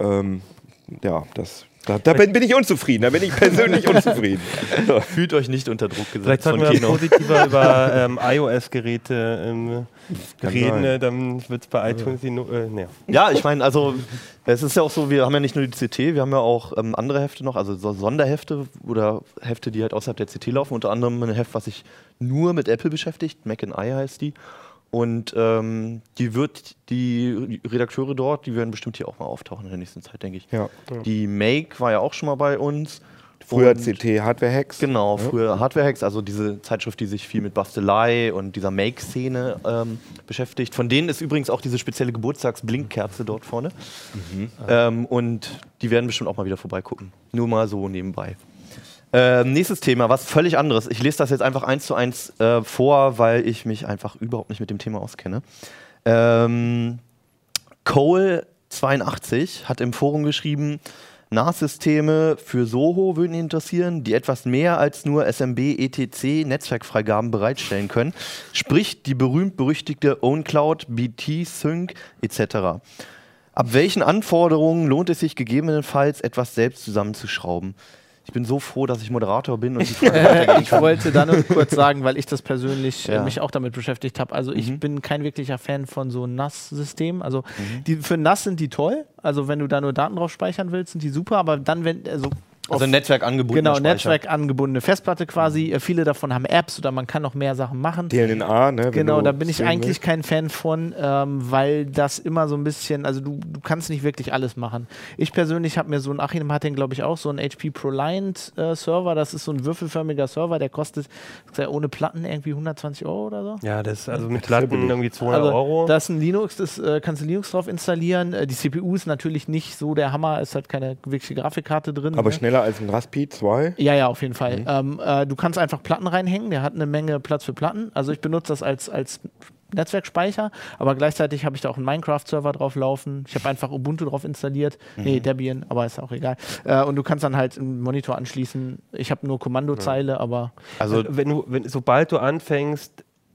Speaker 4: Da bin ich unzufrieden, da bin ich persönlich unzufrieden.
Speaker 1: So. Fühlt euch nicht unter Druck gesetzt.
Speaker 3: Vielleicht sollten wir positiver über iOS-Geräte reden, dann wird es bei iTunes
Speaker 1: Ja, ich meine, also es ist ja auch so, wir haben ja nicht nur die CT, wir haben ja auch andere Hefte noch, also so Sonderhefte oder Hefte, die halt außerhalb der CT laufen, unter anderem ein Heft, was sich nur mit Apple beschäftigt, Mac and I heißt die. Und die Redakteure dort, die werden bestimmt hier auch mal auftauchen in der nächsten Zeit, denke ich. Ja. Die Make war ja auch schon mal bei uns.
Speaker 4: Früher CT Hardware Hacks.
Speaker 1: Genau, früher Hardware Hacks, also diese Zeitschrift, die sich viel mit Bastelei und dieser Make-Szene beschäftigt. Von denen ist übrigens auch diese spezielle Geburtstagsblinkkerze dort vorne. Und die werden bestimmt auch mal wieder vorbeigucken. Nur mal so nebenbei. Nächstes Thema, was völlig anderes. Ich lese das jetzt einfach 1:1 vor, weil ich mich einfach überhaupt nicht mit dem Thema auskenne. Cole82 hat im Forum geschrieben, NAS-Systeme für Soho würden ihn interessieren, die etwas mehr als nur SMB-ETC-Netzwerkfreigaben bereitstellen können. Sprich die berühmt-berüchtigte OwnCloud, BT-Sync etc. Ab welchen Anforderungen lohnt es sich gegebenenfalls, etwas selbst zusammenzuschrauben? Ich bin so froh, dass ich Moderator bin und die Frage weitergehen
Speaker 5: Ich wollte da nur kurz sagen, weil ich das persönlich mich auch damit beschäftigt habe. Also ich bin kein wirklicher Fan von so NAS-Systemen. Also für NAS sind die toll. Also wenn du da nur Daten drauf speichern willst, sind die super. Aber dann,
Speaker 1: also netzwerkangebundene
Speaker 5: Speicher. Netzwerkangebundene Festplatte quasi. Viele davon haben Apps oder man kann noch mehr Sachen machen.
Speaker 4: DLNA, ne?
Speaker 5: Genau, da bin ich eigentlich kein Fan von, weil das immer so ein bisschen, also du kannst nicht wirklich alles machen. Ich persönlich habe mir so ein, Achim hat den glaube ich auch, so ein HP ProLiant Server, das ist so ein würfelförmiger Server, der kostet ohne Platten irgendwie 120 € oder so.
Speaker 3: Ja, das also mit Platten irgendwie 200 €.
Speaker 5: Das ist ein Linux, das kannst du Linux drauf installieren. Die CPU ist natürlich nicht so der Hammer, ist halt keine wirkliche Grafikkarte drin.
Speaker 4: Aber schneller als ein Raspi 2?
Speaker 5: Ja, auf jeden Fall. Du kannst einfach Platten reinhängen, der hat eine Menge Platz für Platten. Also ich benutze das als Netzwerkspeicher, aber gleichzeitig habe ich da auch einen Minecraft-Server drauf laufen. Ich habe einfach Ubuntu drauf installiert. Nee, Debian, aber ist auch egal. Und du kannst dann halt einen Monitor anschließen. Ich habe nur Kommandozeile, aber...
Speaker 3: Also sobald du anfängst,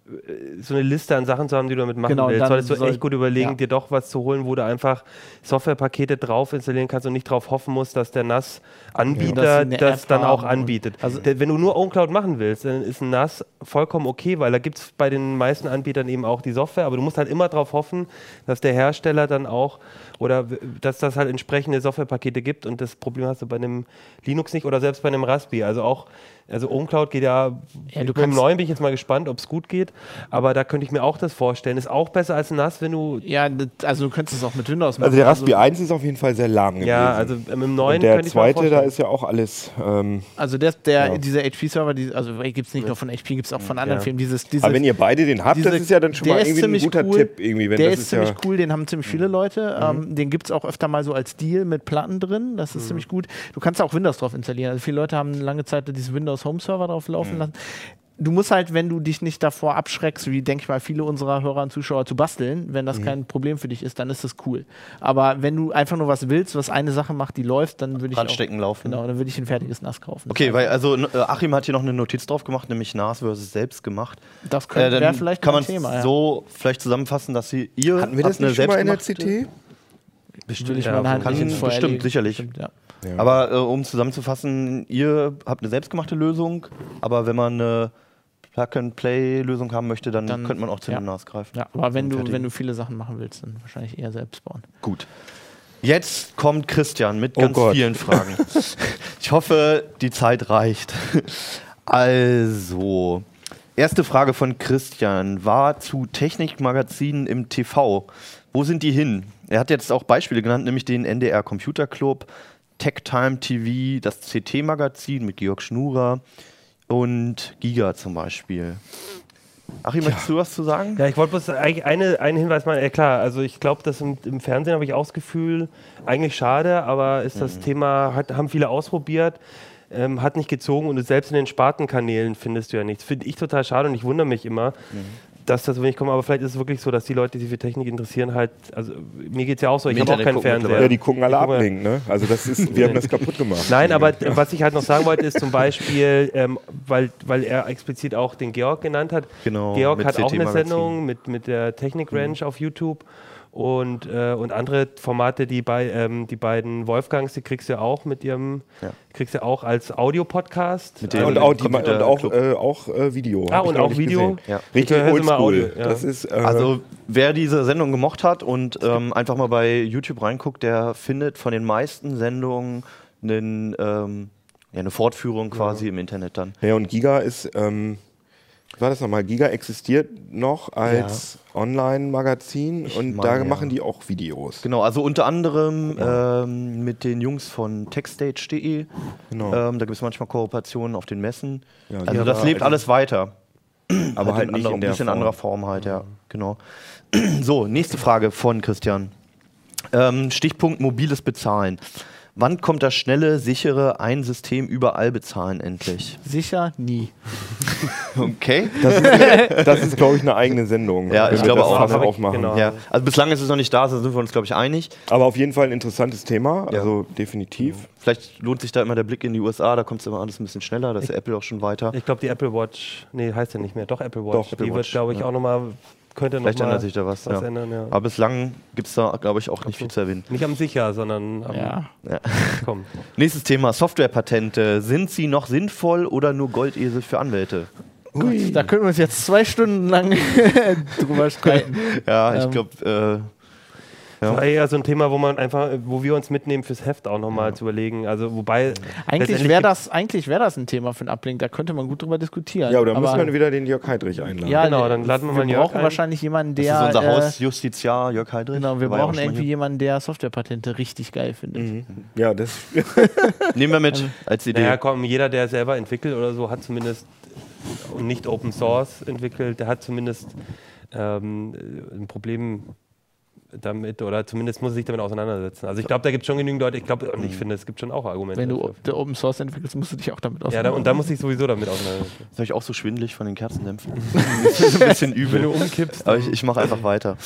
Speaker 3: so eine Liste an Sachen zu haben, die du damit machen
Speaker 5: Genau,
Speaker 3: willst.
Speaker 5: dann
Speaker 3: Solltest du
Speaker 5: soll-
Speaker 3: echt gut überlegen,
Speaker 5: ja.
Speaker 3: dir doch was zu holen, wo du einfach Softwarepakete drauf installieren kannst und nicht darauf hoffen musst, dass der NAS-Anbieter
Speaker 5: Dass sie eine
Speaker 3: das
Speaker 5: App
Speaker 3: dann auch
Speaker 5: haben
Speaker 3: anbietet.
Speaker 5: also-
Speaker 3: Wenn du nur OwnCloud machen willst, dann ist ein NAS vollkommen okay, weil da gibt es bei den meisten Anbietern eben auch die Software, aber du musst halt immer darauf hoffen, dass der Hersteller dann auch oder dass das halt entsprechende Softwarepakete gibt und das Problem hast du bei einem Linux nicht oder selbst bei einem Raspi. Also OwnCloud geht ja
Speaker 5: du
Speaker 3: mit dem
Speaker 5: kannst-
Speaker 3: neuen bin ich jetzt mal gespannt, ob es gut geht, aber da könnte ich mir auch das vorstellen. Ist auch besser als ein NAS, wenn du
Speaker 5: Ja, also du könntest es auch mit Windows machen.
Speaker 4: Also der Raspi 1 ist auf jeden Fall sehr lahm gewesen.
Speaker 3: ja, also im neuen
Speaker 4: und der
Speaker 3: könnte ich mir
Speaker 4: zweite, da
Speaker 3: vorstellen.
Speaker 4: ist ja auch alles.
Speaker 5: Also dieser HP-Server, also gibt es nicht nur von HP, gibt es auch von anderen
Speaker 3: Ja.
Speaker 5: Firmen.
Speaker 4: Aber wenn ihr beide den habt, das ist ja dann schon mal
Speaker 5: der ist
Speaker 4: irgendwie ein
Speaker 5: ziemlich
Speaker 4: guter
Speaker 5: cool.
Speaker 4: Tipp. Irgendwie, wenn
Speaker 5: Der
Speaker 4: das
Speaker 5: ist ziemlich
Speaker 4: ja,
Speaker 5: cool, den haben ziemlich viele Leute. Den gibt es auch öfter mal so als Deal mit Platten drin. Das ist ziemlich gut. Du kannst auch Windows drauf installieren. Also viele Leute haben lange Zeit diesen Windows Home Server drauf laufen lassen. Du musst halt, wenn du dich nicht davor abschreckst, wie denke ich mal viele unserer Hörer und Zuschauer zu basteln, wenn das kein Problem für dich ist, dann ist das cool. Aber wenn du einfach nur was willst, was eine Sache macht, die läuft, dann würde ich
Speaker 1: Ranstecken laufen.
Speaker 5: Genau, dann würde ich ein fertiges NAS kaufen.
Speaker 1: Okay, weil also Achim hat hier noch eine Notiz drauf gemacht, nämlich NAS versus selbst gemacht.
Speaker 5: Das wäre
Speaker 1: Dann
Speaker 5: vielleicht
Speaker 1: kann
Speaker 5: mal
Speaker 1: man
Speaker 5: ein Thema.
Speaker 1: so vielleicht zusammenfassen, dass ihr
Speaker 4: hatten wir das
Speaker 1: habt eine
Speaker 4: nicht schon mal in der
Speaker 1: selbstgemachte-
Speaker 4: CT?
Speaker 5: Will ich
Speaker 3: Ja,
Speaker 5: meine Hand
Speaker 1: kann
Speaker 5: nicht ins Feuer
Speaker 1: bestimmt,
Speaker 5: legen.
Speaker 1: sicherlich.
Speaker 5: Bestimmt, ja.
Speaker 4: Ja.
Speaker 1: Aber um zusammenzufassen, ihr habt eine selbstgemachte Lösung, aber wenn man eine Plug-and-Play-Lösung haben möchte, dann könnte man auch zu einem NAS greifen.
Speaker 5: Ja, aber wenn
Speaker 1: Fertig.
Speaker 5: du viele Sachen machen willst, dann wahrscheinlich eher selbst bauen.
Speaker 1: Gut. Jetzt kommt Christian mit
Speaker 4: Oh
Speaker 1: ganz
Speaker 4: Gott.
Speaker 1: vielen Fragen. Ich hoffe, die Zeit reicht. Also, erste Frage von Christian war zu Technikmagazinen im TV. Wo sind die hin? Er hat jetzt auch Beispiele genannt, nämlich den NDR Computer Club, TechTime TV, das CT-Magazin mit Georg Schnurer und Giga zum Beispiel. Achim, möchtest du was zu sagen?
Speaker 3: Ja, ich wollte bloß eigentlich einen Hinweis machen. Ja klar, also ich glaube, dass im Fernsehen habe ich auch das Gefühl, eigentlich schade, aber ist das Thema, haben viele ausprobiert, hat nicht gezogen und selbst in den Spartenkanälen findest du ja nichts. Finde ich total schade und ich wundere mich immer, dass das so wenig kommt, aber vielleicht ist es wirklich so, dass die Leute, die sich für Technik interessieren, halt, also mir geht es ja auch so, ich
Speaker 1: Im
Speaker 3: habe auch
Speaker 1: Internet
Speaker 3: keinen
Speaker 1: gucken
Speaker 3: Fernseher.
Speaker 4: Ja, die gucken alle
Speaker 3: Ich gucke-
Speaker 4: Ablink, ne? Also das ist, wir haben das kaputt gemacht.
Speaker 3: Nein, aber was ich halt noch sagen wollte, ist zum Beispiel, weil er explizit auch den Georg genannt hat.
Speaker 1: Genau,
Speaker 3: Georg
Speaker 1: mit
Speaker 3: hat auch eine
Speaker 1: CT-Magazin.
Speaker 3: Sendung mit der Technik Ranch auf YouTube und andere Formate, die beiden Wolfgangs, die kriegst du ja auch mit ihrem, kriegst du auch als Audio-Podcast.
Speaker 1: Mit dem-
Speaker 4: Und auch,
Speaker 1: Computer
Speaker 4: auch Video.
Speaker 3: Ah,
Speaker 4: Hab ich
Speaker 3: und
Speaker 4: noch
Speaker 3: auch
Speaker 4: nicht
Speaker 3: Video?
Speaker 4: gesehen.
Speaker 1: Ja.
Speaker 4: Richtig
Speaker 3: Ich höre immer
Speaker 4: oldschool.
Speaker 3: Audio, ja.
Speaker 4: Das ist,
Speaker 1: Also, wer diese Sendung gemocht hat und einfach mal bei YouTube reinguckt, der findet von den meisten Sendungen eine Fortführung quasi im Internet dann.
Speaker 4: ja, und Giga ist, was war das nochmal? Giga existiert noch als Online-Magazin und
Speaker 1: meine,
Speaker 4: da
Speaker 1: ja.
Speaker 4: machen die auch Videos.
Speaker 1: Genau, also unter anderem mit den Jungs von techstage.de.
Speaker 4: Genau.
Speaker 1: Da gibt es manchmal Kooperationen auf den Messen.
Speaker 4: Ja,
Speaker 1: Also
Speaker 4: Giga
Speaker 1: das lebt
Speaker 4: also-
Speaker 1: alles weiter.
Speaker 4: Aber halt
Speaker 1: in
Speaker 4: nicht
Speaker 1: anderer,
Speaker 4: in der
Speaker 1: bisschen
Speaker 4: Form.
Speaker 1: anderer Form halt, ja. Genau. So, nächste Frage von Christian. Stichpunkt mobiles Bezahlen. Wann kommt das schnelle, sichere ein System überall bezahlen endlich?
Speaker 5: Sicher nie.
Speaker 1: Okay.
Speaker 4: Das ist, glaube ich, eine eigene Sendung.
Speaker 1: Ja,
Speaker 4: wenn
Speaker 1: ich
Speaker 4: wir
Speaker 1: glaube
Speaker 4: das
Speaker 1: auch.
Speaker 4: Fass
Speaker 3: Hab ich-
Speaker 4: aufmachen.
Speaker 3: genau.
Speaker 1: Ja, also bislang ist es noch nicht da, da sind wir uns, glaube ich, einig.
Speaker 4: Aber auf jeden Fall ein interessantes Thema,
Speaker 1: Ja.
Speaker 4: also definitiv.
Speaker 1: Vielleicht lohnt sich da immer der Blick in die USA, da kommt es immer alles ein bisschen schneller, da ist der Apple auch schon weiter.
Speaker 3: Ich glaube, die Apple Watch, nee, heißt ja nicht mehr, doch Apple Watch.
Speaker 4: Doch, Apple
Speaker 3: die wird,
Speaker 4: Watch,
Speaker 3: glaube ich,
Speaker 1: ja.
Speaker 3: auch nochmal, könnte
Speaker 1: Vielleicht
Speaker 3: nochmal
Speaker 1: ändert sich da was. Ja.
Speaker 3: ändern, ja.
Speaker 1: Aber bislang gibt es da, glaube ich, auch nicht viel zu erwähnen.
Speaker 3: Nicht am sicher, sondern am
Speaker 5: Ja.
Speaker 3: komm.
Speaker 1: Nächstes Thema, Softwarepatente. Sind sie noch sinnvoll oder nur Goldesel für Anwälte?
Speaker 5: Gott, da können wir uns jetzt 2 Stunden lang drüber streiten.
Speaker 1: Ja, ich
Speaker 5: Ähm,
Speaker 1: glaube,
Speaker 3: Das war eher so ein Thema, wo wir uns mitnehmen fürs Heft auch nochmal zu überlegen. Also wobei
Speaker 5: Eigentlich
Speaker 3: letztendlich
Speaker 5: wäre das ein Thema für einen Uplink, da könnte man gut drüber diskutieren.
Speaker 4: Ja, oder müssen
Speaker 5: Aber-
Speaker 4: wir wieder den Jörg Heidrich einladen.
Speaker 5: Ja,
Speaker 3: Genau, dann laden wir mal
Speaker 5: wir
Speaker 3: Jörg
Speaker 5: brauchen
Speaker 3: ein.
Speaker 5: wahrscheinlich jemanden,
Speaker 1: das
Speaker 5: der.
Speaker 1: ist unser Hausjustiziar Jörg Heidrich.
Speaker 5: Genau, wir
Speaker 1: War ja auch
Speaker 5: brauchen
Speaker 1: schon mal
Speaker 5: irgendwie
Speaker 1: hier.
Speaker 5: jemanden, der Softwarepatente richtig geil findet.
Speaker 4: Ja, das.
Speaker 1: Nehmen wir mit als Idee.
Speaker 3: Naja, komm, jeder, der selber entwickelt oder so, hat zumindest und nicht Open Source entwickelt, der hat zumindest ein Problem damit oder zumindest muss er sich damit auseinandersetzen. Also ich glaube, da gibt es schon genügend Leute, und ich finde, es gibt schon auch Argumente.
Speaker 5: Wenn du
Speaker 3: dafür.
Speaker 5: der Open Source entwickelst, musst du dich auch damit
Speaker 3: Ja,
Speaker 5: auseinandersetzen.
Speaker 3: und da muss ich sowieso damit auseinandersetzen.
Speaker 1: Ist euch auch so schwindelig von den Kerzendämpfen? Das ist ein bisschen übel.
Speaker 3: Wenn du umkippst.
Speaker 1: Aber ich mache einfach weiter.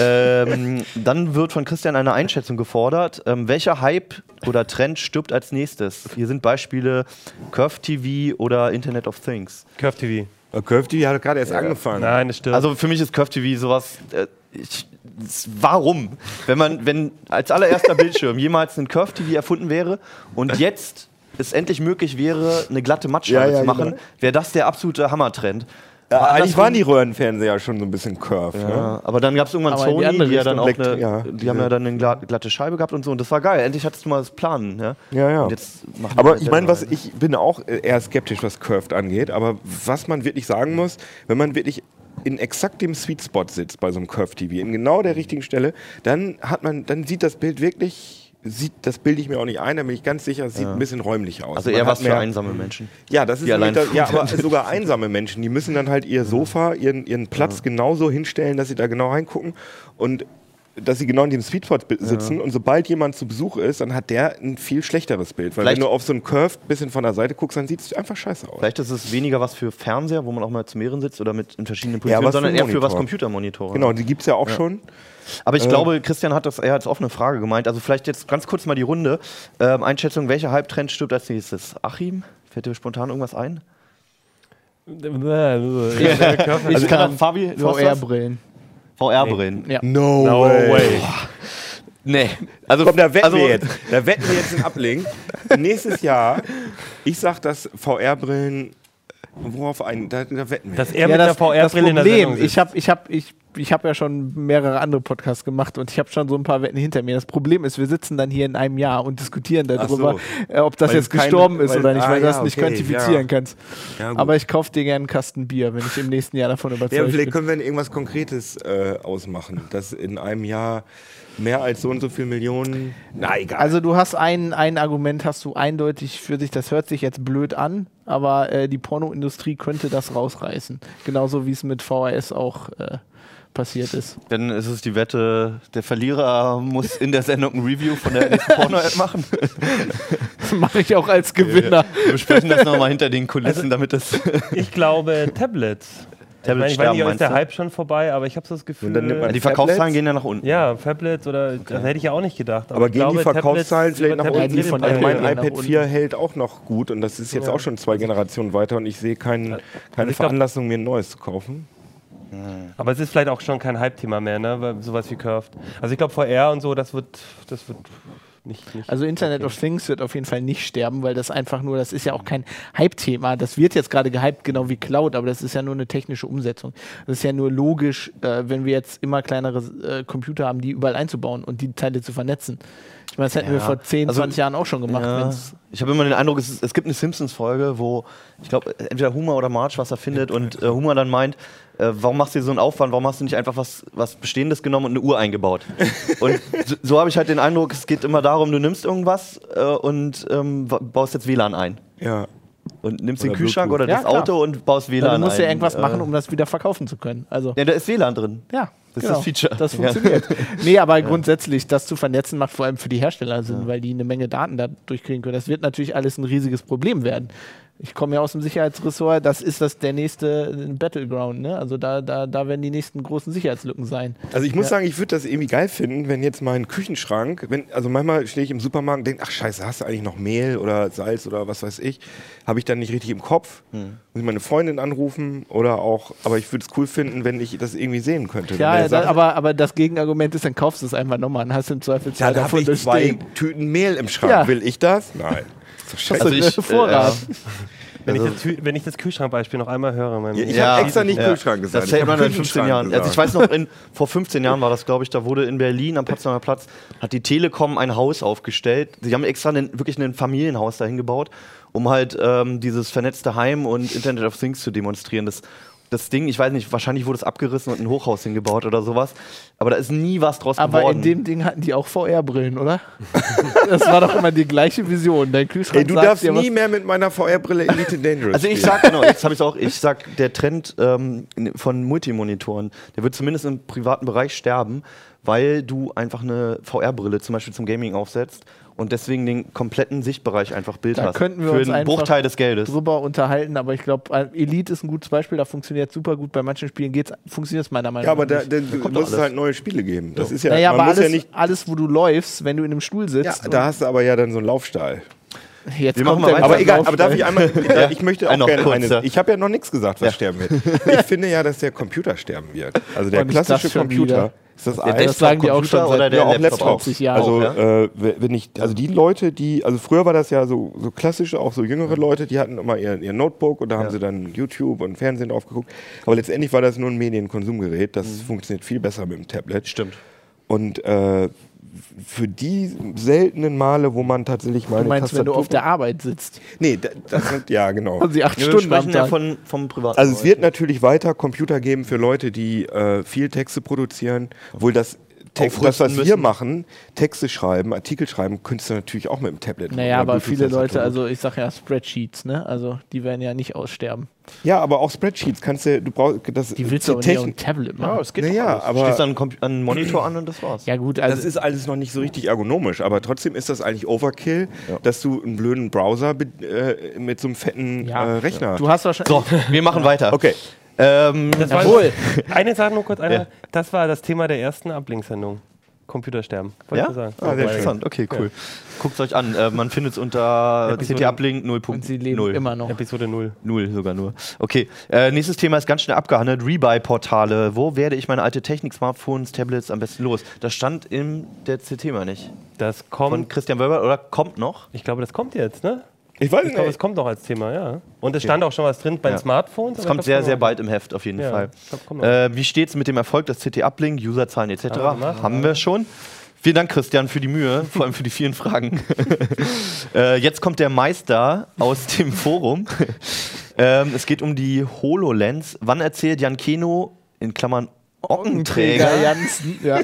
Speaker 1: Dann wird von Christian eine Einschätzung gefordert. Welcher Hype oder Trend stirbt als nächstes? Hier sind Beispiele Curve TV oder Internet of Things.
Speaker 3: Curve TV.
Speaker 4: Curve TV hat gerade erst angefangen.
Speaker 3: Nein, das stimmt.
Speaker 1: Also für mich ist Curve TV sowas. Warum? Wenn als allererster Bildschirm jemals ein Curve TV erfunden wäre und jetzt es endlich möglich wäre, eine glatte Mattscheibe zu machen, wäre das der absolute Hammertrend.
Speaker 4: Ja, eigentlich waren die Röhrenfernseher schon so ein bisschen Curve.
Speaker 1: Ja,
Speaker 4: Ne?
Speaker 1: aber dann gab es irgendwann
Speaker 5: Aber in die
Speaker 1: Sony,
Speaker 5: andere
Speaker 1: die ja dann auch
Speaker 5: Richtung
Speaker 1: die haben ja dann eine glatte Scheibe gehabt und so und das war geil. Endlich hattest du mal das Planen. Ja.
Speaker 4: Ja.
Speaker 1: Und jetzt machen wir
Speaker 4: Aber
Speaker 1: halt
Speaker 4: ich meine,
Speaker 1: selber.
Speaker 4: ich bin auch eher skeptisch, was Curved angeht, aber was man wirklich sagen muss, wenn man wirklich in exakt dem Sweet Spot sitzt bei so einem Curve TV, in genau der richtigen Stelle, dann sieht das Bild wirklich, das bilde ich mir auch nicht ein, da bin ich ganz sicher, sieht ein bisschen räumlich aus.
Speaker 1: Also
Speaker 4: Man
Speaker 1: eher
Speaker 4: hat
Speaker 1: was für
Speaker 4: mehr-
Speaker 1: einsame Menschen.
Speaker 4: Ja, das ist
Speaker 1: die allein
Speaker 4: nämlich das, ja,
Speaker 1: futtern.
Speaker 4: aber sogar einsame Menschen, die müssen dann halt ihr Sofa, ihren Platz genauso hinstellen, dass sie da genau reingucken und dass sie genau in dem Sweet Spot sitzen und sobald jemand zu Besuch ist, dann hat der ein viel schlechteres Bild. Weil
Speaker 1: Vielleicht-
Speaker 4: wenn du auf so einen Curve ein bisschen von der Seite guckst, dann sieht es einfach scheiße aus.
Speaker 1: Vielleicht ist es weniger was für Fernseher, wo man auch mal zu mehreren sitzt oder in verschiedenen
Speaker 4: Ja,
Speaker 1: Positionen,
Speaker 4: was
Speaker 1: sondern
Speaker 4: für
Speaker 1: eher für was
Speaker 4: Monitor.
Speaker 1: Computermonitore.
Speaker 4: Genau, die gibt es ja auch schon.
Speaker 1: Aber ich glaube, Christian hat das eher als offene Frage gemeint. Also vielleicht jetzt ganz kurz mal die Runde. Einschätzung, welcher Hype-Trend stirbt als nächstes? Achim? Fällt dir spontan irgendwas ein?
Speaker 5: Ich kann
Speaker 1: Fabi, du hast was?
Speaker 5: VR-Brillen.
Speaker 1: VR-Brillen.
Speaker 5: Ja.
Speaker 4: No,
Speaker 3: way.
Speaker 1: Nee. Also,
Speaker 4: Komm, da wetten
Speaker 1: also,
Speaker 4: wir jetzt. Da wetten wir jetzt einen Ablink. Nächstes Jahr, ich sag, dass VR-Brillen, da wetten wir.
Speaker 3: Dass
Speaker 4: jetzt.
Speaker 3: er mit der VR-Brille in der Sendung
Speaker 5: Problem,
Speaker 3: sitzt.
Speaker 5: ich hab ja schon mehrere andere Podcasts gemacht und ich habe schon so ein paar Wetten hinter mir. Das Problem ist, wir sitzen dann hier in einem Jahr und diskutieren darüber, ob das
Speaker 4: Weil
Speaker 5: jetzt
Speaker 4: es keine-
Speaker 5: gestorben ist
Speaker 4: weil-
Speaker 5: oder nicht, weil du das
Speaker 4: ja,
Speaker 5: nicht
Speaker 4: okay,
Speaker 5: quantifizieren
Speaker 4: ja.
Speaker 5: kannst.
Speaker 4: Ja, gut.
Speaker 5: Aber ich kaufe dir gerne einen Kasten Bier, wenn ich im nächsten Jahr davon
Speaker 4: Ja,
Speaker 5: überzeugt
Speaker 4: vielleicht
Speaker 5: bin.
Speaker 4: können wir irgendwas Konkretes ausmachen, dass in einem Jahr mehr als so und so viel Millionen. Na, egal.
Speaker 5: Also du hast ein Argument, hast du eindeutig für sich, das hört sich jetzt blöd an, aber die Pornoindustrie könnte das rausreißen. Genauso wie es mit VHS auch passiert ist.
Speaker 1: Dann ist es die Wette, der Verlierer muss in der Sendung ein Review von der nächsten Porno-App machen.
Speaker 5: Das mache ich auch als Gewinner.
Speaker 1: Wir besprechen das nochmal hinter den Kulissen, damit das...
Speaker 3: Ich glaube Tablets. Ich meine, ich weiß nicht, ob ist der Hype schon vorbei, aber ich habe so das Gefühl...
Speaker 4: Und dann nimmt man
Speaker 1: Die
Speaker 4: Tablets?
Speaker 1: Verkaufszahlen gehen ja nach unten.
Speaker 3: ja, Tablets oder das hätte ich ja auch nicht gedacht.
Speaker 4: Aber
Speaker 3: ich
Speaker 4: gehen die
Speaker 3: glaube,
Speaker 4: Verkaufszahlen
Speaker 3: Tablets
Speaker 4: vielleicht
Speaker 3: über
Speaker 4: nach
Speaker 3: Tablets
Speaker 4: unten?
Speaker 5: die von
Speaker 3: reden
Speaker 5: Apple
Speaker 3: wir.
Speaker 4: Mein
Speaker 5: gehen nach
Speaker 4: iPad 4 hält auch noch gut und das ist jetzt auch schon 2 Generationen weiter und ich sehe keine
Speaker 3: ich glaub-
Speaker 4: Veranlassung, mir ein neues zu kaufen.
Speaker 3: Aber es ist vielleicht auch schon kein Hype-Thema mehr, ne? Weil sowas wie Curved. Also ich glaube VR und so, das wird nicht
Speaker 5: Also Internet of Things wird auf jeden Fall nicht sterben, weil das einfach nur, das ist ja auch kein Hype-Thema. Das wird jetzt gerade gehypt, genau wie Cloud, aber das ist ja nur eine technische Umsetzung. Das ist ja nur logisch, wenn wir jetzt immer kleinere Computer haben, die überall einzubauen und die Teile zu vernetzen. Ich meine, das hätten wir vor 10,
Speaker 1: Also,
Speaker 5: 20 Jahren auch schon gemacht.
Speaker 1: Ja.
Speaker 5: wenn's-
Speaker 1: Ich habe immer den Eindruck, es gibt eine Simpsons-Folge, wo, ich glaube, entweder Homer oder Marge was erfindet und Homer dann meint, warum machst du dir so einen Aufwand, warum hast du nicht einfach was Bestehendes genommen und eine Uhr eingebaut? Und so habe ich halt den Eindruck, es geht immer darum, du nimmst irgendwas und baust jetzt WLAN ein.
Speaker 4: Ja.
Speaker 1: Und nimmst den
Speaker 4: Oder
Speaker 1: Kühlschrank
Speaker 4: Bluetooth.
Speaker 1: oder das
Speaker 5: Ja, klar.
Speaker 1: Auto und baust WLAN
Speaker 5: Ja,
Speaker 1: ein.
Speaker 5: du musst ja irgendwas machen, um das wieder verkaufen zu können. Also,
Speaker 1: Ja, da ist WLAN drin.
Speaker 5: ja.
Speaker 1: Das ist das Feature.
Speaker 5: Das
Speaker 1: Ja.
Speaker 5: funktioniert. Nee, aber grundsätzlich, das zu vernetzen, macht vor allem für die Hersteller Sinn, weil die eine Menge Daten da durchkriegen können. Das wird natürlich alles ein riesiges Problem werden. Ich komme ja aus dem Sicherheitsressort, das ist der nächste Battleground, ne? Also da werden die nächsten großen Sicherheitslücken sein.
Speaker 4: Also ich muss sagen, ich würde das irgendwie geil finden, wenn jetzt mein Küchenschrank, also manchmal stehe ich im Supermarkt und denke, ach scheiße, hast du eigentlich noch Mehl oder Salz oder was weiß ich, habe ich dann nicht richtig im Kopf, muss ich meine Freundin anrufen oder auch, aber ich würde es cool finden, wenn ich das irgendwie sehen könnte. Wenn
Speaker 5: Ja,
Speaker 4: der sagt,
Speaker 5: aber das Gegenargument ist, dann kaufst du es einfach nochmal und hast im Zweifelsfall
Speaker 4: ja, da habe
Speaker 5: davon
Speaker 4: ich 2
Speaker 5: stehen.
Speaker 4: Tüten Mehl im Schrank.
Speaker 5: Ja.
Speaker 4: Will ich das? Nein.
Speaker 5: Hast du
Speaker 1: Also
Speaker 5: einen Vorrat.
Speaker 3: Wenn ich das Kühlschrankbeispiel noch einmal höre.
Speaker 4: Ich
Speaker 1: Ja,
Speaker 4: habe extra nicht
Speaker 1: ja.
Speaker 4: Kühlschrank gesagt.
Speaker 1: Das
Speaker 4: ich
Speaker 1: hält
Speaker 4: hab
Speaker 1: man in 15
Speaker 4: Küchenschrank
Speaker 1: Jahren. Also ich
Speaker 4: gesagt.
Speaker 1: weiß noch, vor 15 Jahren war das, glaube ich, da wurde in Berlin am Potsdamer Platz, hat die Telekom ein Haus aufgestellt. Sie haben extra wirklich ein Familienhaus dahin gebaut, um halt dieses vernetzte Heim und Internet of Things zu demonstrieren. Das Ding, ich weiß nicht, wahrscheinlich wurde es abgerissen und ein Hochhaus hingebaut oder sowas. Aber da ist nie was draus
Speaker 5: Aber
Speaker 1: geworden.
Speaker 5: in dem Ding hatten die auch VR-Brillen, oder? Das war doch immer die gleiche Vision. Dein Kühlschrank
Speaker 4: Ey, du
Speaker 5: sagt
Speaker 4: darfst
Speaker 5: dir was-
Speaker 4: nie mehr mit meiner VR-Brille Elite Dangerous
Speaker 1: Also ich
Speaker 4: spielen.
Speaker 1: sag, genau, jetzt habe ich auch, ich sag, der Trend von Multimonitoren, der wird zumindest im privaten Bereich sterben, weil du einfach eine VR-Brille zum Beispiel zum Gaming aufsetzt und deswegen den kompletten Sichtbereich einfach Bild
Speaker 5: Da
Speaker 1: hast.
Speaker 5: könnten wir
Speaker 1: für
Speaker 5: uns
Speaker 1: einen
Speaker 5: einfach
Speaker 1: Bruchteil des Geldes.
Speaker 5: drüber unterhalten, aber ich glaube, Elite ist ein gutes Beispiel, da funktioniert super gut. Bei manchen Spielen funktioniert es meiner Meinung
Speaker 4: Ja, aber
Speaker 5: nach
Speaker 4: da
Speaker 5: nicht.
Speaker 4: muss es
Speaker 1: alles.
Speaker 4: halt neue Spiele geben. Das ist ja,
Speaker 5: Naja,
Speaker 4: man
Speaker 5: aber
Speaker 4: muss ja nicht.
Speaker 5: alles, wo du läufst, wenn du in einem Stuhl
Speaker 4: Ja,
Speaker 5: sitzt.
Speaker 4: da hast du aber ja dann so einen Laufstall.
Speaker 5: Jetzt
Speaker 1: Wir
Speaker 5: kommt
Speaker 1: machen mal
Speaker 5: der
Speaker 1: weiter.
Speaker 4: Aber egal,
Speaker 5: Aufschrei.
Speaker 4: aber darf ich einmal, ich möchte auch
Speaker 1: noch
Speaker 4: gerne
Speaker 1: kurz, ja.
Speaker 4: ich habe ja noch nichts gesagt, was sterben wird. Ich finde ja, dass der Computer sterben wird. Also der
Speaker 5: Und nicht das
Speaker 4: klassische
Speaker 5: schon
Speaker 4: Computer.
Speaker 5: wieder.
Speaker 4: Ist das
Speaker 1: Der
Speaker 4: eins?
Speaker 5: Das sagen die auch
Speaker 1: Desktop-Computer
Speaker 5: schon seit
Speaker 1: oder der
Speaker 4: Ja, auch
Speaker 1: Laptop?
Speaker 4: Laptops.
Speaker 5: 20 Jahren.
Speaker 4: Also,
Speaker 1: Ja.
Speaker 4: wenn ich, also die Leute, also früher war das ja so klassische, auch so jüngere Leute, die hatten immer ihr Notebook und da haben sie dann YouTube und Fernsehen drauf geguckt. Aber letztendlich war das nur ein Medienkonsumgerät. Das funktioniert viel besser mit dem Tablet.
Speaker 1: Stimmt.
Speaker 4: Und für die seltenen Male, wo man tatsächlich mal
Speaker 5: Du meinst, wenn du auf der Arbeit sitzt.
Speaker 4: Nee, das sind, ja, genau.
Speaker 5: Also die 8
Speaker 1: Wir
Speaker 5: Stunden am
Speaker 1: sprechen ja
Speaker 5: Tag.
Speaker 1: vom privaten.
Speaker 4: Also es wird natürlich weiter Computer geben für Leute, die viel Texte produzieren, obwohl das, was wir
Speaker 1: müssen.
Speaker 4: machen, Texte schreiben, Artikel schreiben, könntest du natürlich auch mit dem Tablet.
Speaker 5: Naja,
Speaker 4: oder
Speaker 5: aber viele
Speaker 4: Bluetooth-Tastatur.
Speaker 5: Leute, also ich sag ja Spreadsheets, ne? Also die werden ja nicht aussterben.
Speaker 4: Ja, aber auch Spreadsheets kannst du brauchst das.
Speaker 5: Die willst du auch nicht auf dem Tablet machen.
Speaker 1: es geht
Speaker 4: Naja,
Speaker 1: doch alles.
Speaker 4: aber-
Speaker 1: Schließt dann einen Monitor an und das war's.
Speaker 5: Ja gut,
Speaker 4: Das
Speaker 5: also
Speaker 4: ist alles noch nicht so richtig ergonomisch, aber trotzdem ist das eigentlich Overkill, dass du einen blöden Browser mit so einem fetten Rechner.
Speaker 5: du hast wahrscheinlich...
Speaker 1: So, wir machen weiter.
Speaker 4: Okay.
Speaker 3: Das war
Speaker 5: Jawohl.
Speaker 3: eine Sache nur kurz,
Speaker 1: Ja.
Speaker 3: das war das Thema der ersten Ablinksendung. Computersterben. Wollte
Speaker 1: Ja?
Speaker 3: ich nur sagen.
Speaker 1: Ah, sehr interessant. Okay, cool. Guckt es euch an. Man findet es unter
Speaker 3: Episode-
Speaker 1: CT-Uplink
Speaker 5: Und sie leben
Speaker 1: 0.0.
Speaker 5: immer noch.
Speaker 3: Episode 0.
Speaker 1: 0 sogar nur. Okay, nächstes Thema ist ganz schnell abgehandelt. Rebuy-Portale. Wo werde ich meine alte Technik, Smartphones, Tablets am besten los? Das stand in der CT mal nicht.
Speaker 3: Das
Speaker 1: Von
Speaker 3: kommt,
Speaker 1: Christian Wölber oder kommt noch?
Speaker 3: ich glaube, das kommt jetzt, ne?
Speaker 4: Ich weiß
Speaker 3: Ich glaube, es
Speaker 4: nicht.
Speaker 3: kommt noch als Thema, ja. Und es stand auch schon was drin bei den
Speaker 1: Ja.
Speaker 3: Smartphones.
Speaker 1: Es
Speaker 3: aber
Speaker 1: kommt
Speaker 3: ich glaub,
Speaker 1: sehr, sehr
Speaker 3: noch.
Speaker 1: bald im Heft auf jeden
Speaker 3: Ja,
Speaker 1: Fall.
Speaker 3: ich glaub, kommt noch.
Speaker 1: Wie steht es mit dem Erfolg des CT-Uplink, Userzahlen etc.?
Speaker 3: Haben wir gemacht.
Speaker 1: Haben wir schon. Vielen Dank, Christian, für die Mühe, vor allem für die vielen Fragen. Jetzt kommt der Meister aus dem Forum. Es geht um die HoloLens. Wann erzählt Jan Keno, in Klammern Ockenträger,
Speaker 5: Jansen, ja.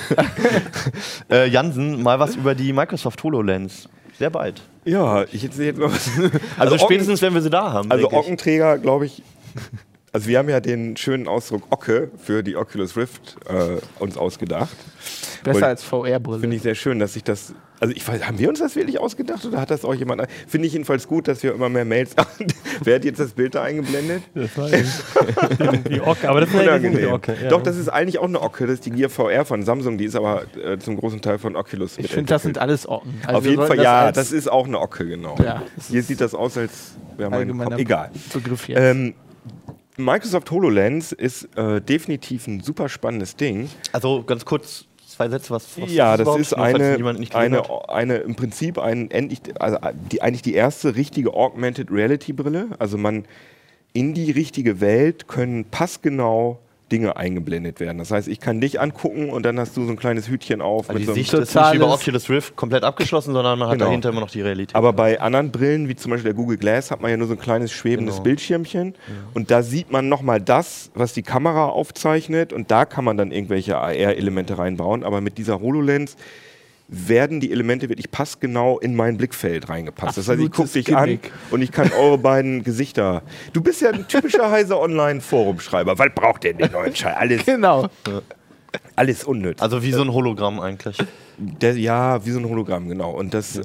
Speaker 1: Jansen, mal was über die Microsoft HoloLens? Sehr bald.
Speaker 4: Ja, ich sehe jetzt mal was.
Speaker 1: Also
Speaker 4: Ocken-
Speaker 1: spätestens, wenn wir sie da haben.
Speaker 4: Also
Speaker 1: denke ich.
Speaker 4: Ockenträger, glaube ich. Also wir haben ja den schönen Ausdruck Ocke für die Oculus Rift uns ausgedacht.
Speaker 5: Besser
Speaker 4: Weil-
Speaker 5: als VR-Brille.
Speaker 4: Finde ich sehr schön, dass sich das. Also ich weiß, haben wir uns das wirklich ausgedacht oder hat das auch jemand? Finde ich jedenfalls gut, dass wir immer mehr Mails haben. Wer hat jetzt das Bild da eingeblendet?
Speaker 3: Das war die Ocke, aber das ist ja die Ocke. Ja.
Speaker 4: Doch, das ist eigentlich auch eine Ocke. Das ist die Gear VR von Samsung. Die ist aber zum großen Teil von Oculus.
Speaker 5: Ich finde, das sind alles Ocken. Also
Speaker 4: Auf
Speaker 5: wir
Speaker 4: jeden
Speaker 5: sollten
Speaker 4: Fall, ja,
Speaker 5: als
Speaker 4: das ist auch eine Ocke, genau.
Speaker 5: Ja, das
Speaker 4: Hier
Speaker 5: ist
Speaker 4: sieht das aus, als wäre mein
Speaker 5: allgemeiner
Speaker 4: Kopf. Egal.
Speaker 5: Begriff jetzt.
Speaker 4: Microsoft HoloLens ist definitiv ein super spannendes Ding.
Speaker 1: Also ganz kurz, 2 Sätze, was
Speaker 4: Ja, das
Speaker 1: überhaupt?
Speaker 4: ist
Speaker 1: Nur, falls jemand nicht gesehen hat.
Speaker 4: eine im Prinzip eigentlich die erste richtige Augmented Reality Brille. Also in die richtige Welt können passgenau Dinge eingeblendet werden. Das heißt, ich kann dich angucken und dann hast du so ein kleines Hütchen auf.
Speaker 1: Also die
Speaker 4: so einem-
Speaker 1: Sicht ist nicht über
Speaker 5: totales-
Speaker 1: Oculus Rift komplett abgeschlossen, sondern man hat
Speaker 4: Genau.
Speaker 1: dahinter immer noch die Realität.
Speaker 4: Aber bei anderen Brillen, wie zum Beispiel der Google Glass, hat man ja nur so ein kleines schwebendes
Speaker 1: Genau.
Speaker 4: Bildschirmchen. Und da sieht man nochmal das, was die Kamera aufzeichnet. Und da kann man dann irgendwelche AR-Elemente reinbauen. Aber mit dieser HoloLens werden die Elemente wirklich passgenau in mein Blickfeld reingepasst. Das heißt, ich gucke
Speaker 5: Absolutes
Speaker 4: dich an
Speaker 5: Gimmick.
Speaker 4: und ich kann eure beiden Gesichter... Du bist ja ein typischer Heise Online-Forumschreiber. Was braucht denn den neuen Scheiß?
Speaker 5: Genau.
Speaker 4: Alles unnütz.
Speaker 1: Also wie so ein Hologramm eigentlich.
Speaker 4: Ja, wie so ein Hologramm, genau. Und das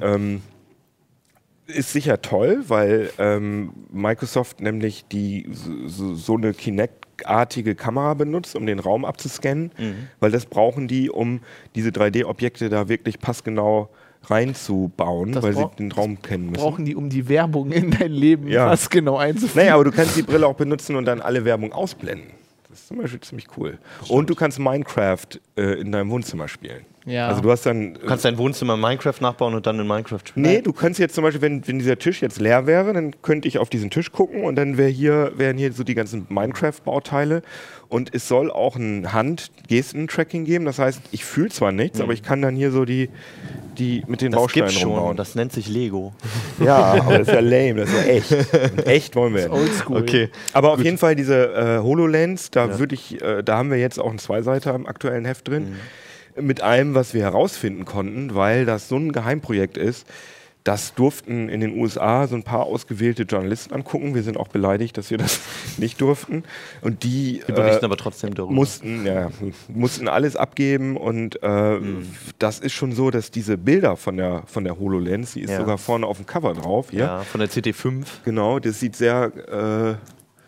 Speaker 4: ist sicher toll, weil Microsoft nämlich so eine Kinect-artige Kamera benutzt, um den Raum abzuscannen, weil das brauchen die, um diese 3D-Objekte da wirklich passgenau reinzubauen,
Speaker 5: Das
Speaker 4: weil sie
Speaker 5: brauch-
Speaker 4: den Raum kennen müssen.
Speaker 5: Brauchen die, um die Werbung in dein Leben
Speaker 4: Ja.
Speaker 5: fast genau einzuführen.
Speaker 4: Naja, aber du kannst die Brille auch benutzen und dann alle Werbung ausblenden. Das ist zum Beispiel ziemlich cool. Und du kannst Minecraft in deinem Wohnzimmer spielen.
Speaker 5: Ja.
Speaker 4: Also du hast dann...
Speaker 1: Du kannst dein Wohnzimmer in Minecraft nachbauen und dann in Minecraft spielen.
Speaker 4: Nee, du kannst jetzt zum Beispiel, wenn dieser Tisch jetzt leer wäre, dann könnte ich auf diesen Tisch gucken und dann wären hier so die ganzen Minecraft-Bauteile. Und es soll auch ein Hand-Gesten-Tracking geben. Das heißt, ich fühle zwar nichts, aber ich kann dann hier so die mit den
Speaker 1: Das
Speaker 4: Bausteinen
Speaker 1: gibt's schon.
Speaker 4: rumbauen.
Speaker 1: Das nennt sich Lego.
Speaker 4: Ja, aber das ist ja lame, das ist ja echt. Und echt wollen wir ja nicht.
Speaker 5: Oldschool.
Speaker 1: Okay.
Speaker 4: Aber auf jeden Fall diese HoloLens, da haben wir jetzt auch einen Zweiseiter im aktuellen Heft drin. Mit allem, was wir herausfinden konnten, weil das so ein Geheimprojekt ist. Das durften in den USA so ein paar ausgewählte Journalisten angucken. Wir sind auch beleidigt, dass wir das nicht durften. Und die
Speaker 1: Wir berichten aber trotzdem darüber.
Speaker 4: mussten alles abgeben. Und das ist schon so, dass diese Bilder von der HoloLens, die ist
Speaker 1: Ja.
Speaker 4: sogar vorne auf dem Cover drauf. Hier.
Speaker 1: Ja, von der CT5.
Speaker 4: Genau, das sieht sehr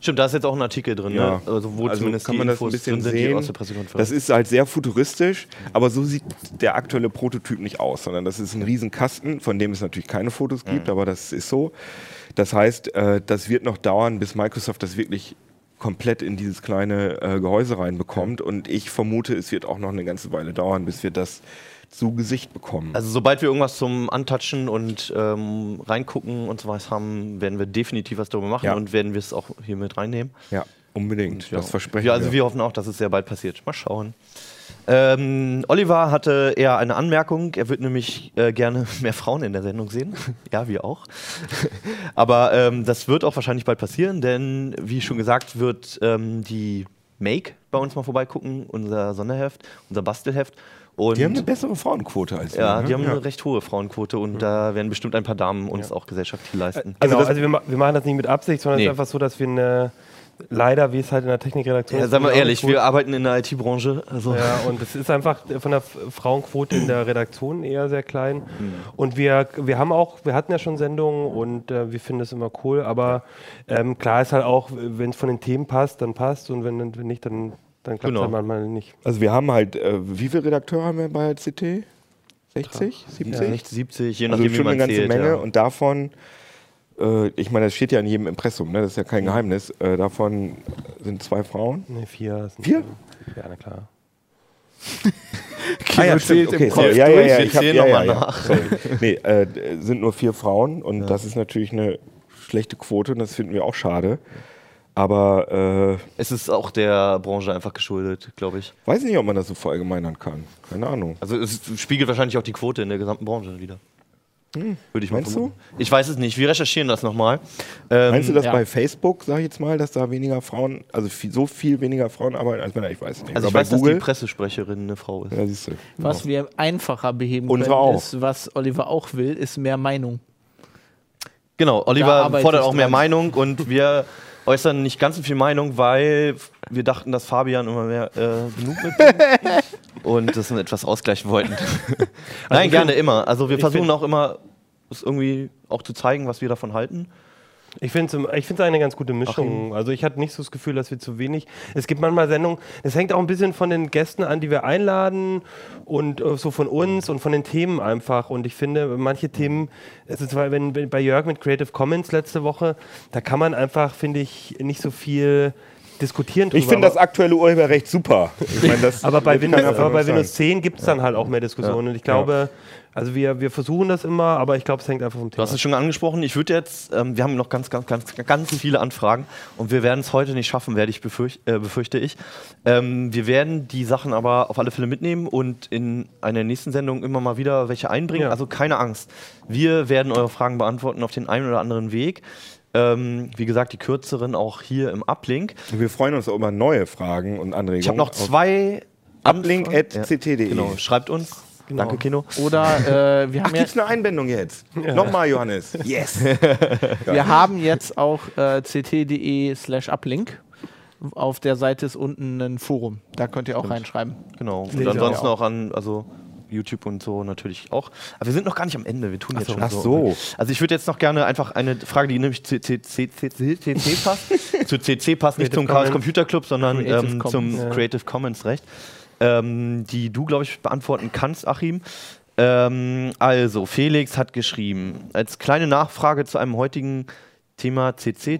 Speaker 1: Stimmt, da ist jetzt auch ein Artikel drin,
Speaker 4: Ja.
Speaker 1: ne? Also wo zumindest
Speaker 4: kann man das ein bisschen
Speaker 1: drin sind, die
Speaker 4: sehen.
Speaker 1: aus der Pressekonferenz.
Speaker 4: Das ist halt sehr futuristisch, aber so sieht der aktuelle Prototyp nicht aus, sondern das ist ein Riesenkasten, von dem es natürlich keine Fotos gibt, aber das ist so. Das heißt, das wird noch dauern, bis Microsoft das wirklich komplett in dieses kleine Gehäuse reinbekommt, und ich vermute, es wird auch noch eine ganze Weile dauern, bis wir das zu Gesicht bekommen.
Speaker 1: Also sobald wir irgendwas zum Antatschen und reingucken und so was haben, werden wir definitiv was darüber machen und werden wir es auch hier mit reinnehmen.
Speaker 4: Ja, unbedingt. Das versprechen
Speaker 1: wir. Also wir hoffen auch, dass es sehr bald passiert. Mal schauen. Oliver hatte eher eine Anmerkung. Er würde nämlich gerne mehr Frauen in der Sendung sehen. Ja, wir auch. Aber das wird auch wahrscheinlich bald passieren, denn wie schon gesagt, wird die Make bei uns mal vorbeigucken, unser Sonderheft, unser Bastelheft. Und
Speaker 4: die haben eine bessere Frauenquote als wir.
Speaker 1: Ja, die haben eine recht hohe Frauenquote, und da werden bestimmt ein paar Damen uns auch gesellschaftlich leisten.
Speaker 3: Also wir machen das nicht mit Absicht, sondern es ist einfach so, dass wir leider, wie es halt in der Technikredaktion ist.
Speaker 1: Ja, seien wir ehrlich, wir arbeiten in der IT-Branche. Also.
Speaker 3: Ja, und es ist einfach von der Frauenquote in der Redaktion eher sehr klein. Und wir hatten ja schon Sendungen, und wir finden es immer cool, aber klar ist halt auch, wenn es von den Themen passt, dann passt, und wenn nicht, dann klappt es halt manchmal nicht.
Speaker 4: Also wir haben halt, wie viele Redakteure haben wir bei CT? 60? 70?
Speaker 1: Ja, 70, je
Speaker 4: also
Speaker 1: nachdem, wie
Speaker 4: schon
Speaker 1: man
Speaker 4: eine ganze
Speaker 1: zählt,
Speaker 4: Menge,
Speaker 1: ja.
Speaker 4: und davon, ich meine, das steht ja in jedem Impressum, ne? Das ist ja kein Geheimnis, davon sind 2 Frauen.
Speaker 3: Ne, 4.
Speaker 4: 4?
Speaker 3: Ja, na klar.
Speaker 4: Stimmt. Okay, sorry. Ja, ich zähle nochmal nach. Nee, sind nur 4 Frauen, und das ist natürlich eine schlechte Quote, und das finden wir auch schade. Aber
Speaker 1: es ist auch der Branche einfach geschuldet, glaube ich.
Speaker 4: Weiß nicht, ob man das so verallgemeinern kann. Keine Ahnung.
Speaker 1: Also es spiegelt wahrscheinlich auch die Quote in der gesamten Branche wieder. Würde ich mal
Speaker 4: Meinst
Speaker 1: vermuten. Ich weiß es nicht. Wir recherchieren das nochmal.
Speaker 4: Meinst du das bei Facebook, sag ich jetzt mal, dass da weniger Frauen, also so viel weniger Frauen arbeiten als Männer? Ich weiß nicht.
Speaker 1: Also ich weiß, dass die Pressesprecherin eine Frau ist.
Speaker 4: Ja, siehst du.
Speaker 5: Was wir einfacher beheben
Speaker 4: Unsere
Speaker 5: können,
Speaker 4: auch.
Speaker 5: ist, was Oliver auch will, ist mehr Meinung.
Speaker 1: Genau,
Speaker 5: Da
Speaker 1: Oliver
Speaker 5: arbeite
Speaker 1: fordert
Speaker 5: ich
Speaker 1: auch mehr
Speaker 5: dran.
Speaker 1: Meinung, und wir äußern nicht ganz so viel Meinung, weil wir dachten, dass Fabian immer mehr genug mitbringt und das etwas ausgleichen wollten. Nein, gerne immer. Also wir versuchen auch immer, es irgendwie auch zu zeigen, was wir davon halten.
Speaker 3: Ich finde es eine ganz gute Mischung. Also ich hatte nicht so das Gefühl, dass wir zu wenig. Es gibt manchmal Sendungen, das hängt auch ein bisschen von den Gästen an, die wir einladen, und so von uns und von den Themen einfach. Und ich finde, manche Themen, also zwar wenn bei Jörg mit Creative Commons letzte Woche, da kann man einfach, finde ich, nicht so viel diskutieren drüber.
Speaker 4: Ich finde das aktuelle Urheberrecht super. Ich mein,
Speaker 3: aber bei
Speaker 4: kann ja
Speaker 3: Windows
Speaker 4: sein.
Speaker 3: 10 gibt es dann halt auch mehr Diskussionen. Und ich glaube, also wir versuchen das immer, aber ich glaube, es hängt einfach vom
Speaker 1: Du
Speaker 3: Thema
Speaker 1: hast es schon angesprochen. Ich würde jetzt, wir haben noch ganz viele Anfragen, und wir werden es heute nicht schaffen, befürchte ich. Wir werden die Sachen aber auf alle Fälle mitnehmen und in einer nächsten Sendung immer mal wieder welche einbringen.
Speaker 3: Ja.
Speaker 1: Also keine Angst. Wir werden eure Fragen beantworten auf den einen oder anderen Weg. Wie gesagt, die kürzeren auch hier im Uplink.
Speaker 4: Und wir freuen uns auch über neue Fragen und Anregungen.
Speaker 1: Ich habe noch 2
Speaker 4: uplink@ct.de.
Speaker 1: Genau, schreibt uns.
Speaker 3: Genau.
Speaker 1: Danke, Kino.
Speaker 5: Oder wir
Speaker 4: Ach,
Speaker 5: haben
Speaker 4: gibt's eine Einbindung jetzt? Nochmal, Johannes. Yes.
Speaker 5: Wir haben jetzt auch ct.de/uplink. Auf der Seite ist unten ein Forum. Da könnt ihr auch reinschreiben.
Speaker 1: Genau. Und
Speaker 3: Lese
Speaker 1: ansonsten
Speaker 5: auch.
Speaker 1: auch an, also YouTube und so natürlich auch. Aber wir sind noch gar nicht am Ende. Wir tun jetzt schon
Speaker 4: Ach
Speaker 1: so.
Speaker 4: so.
Speaker 1: Also ich würde jetzt noch gerne einfach eine Frage, die nämlich zu CC passt. Zu CC passt, nicht zum Chaos Computer Club, sondern
Speaker 5: Creative
Speaker 1: zum
Speaker 5: Commons.
Speaker 1: Creative Commons Recht. Die du, glaube ich, beantworten kannst, Achim. Also, Felix hat geschrieben, als kleine Nachfrage zu einem heutigen Thema CC,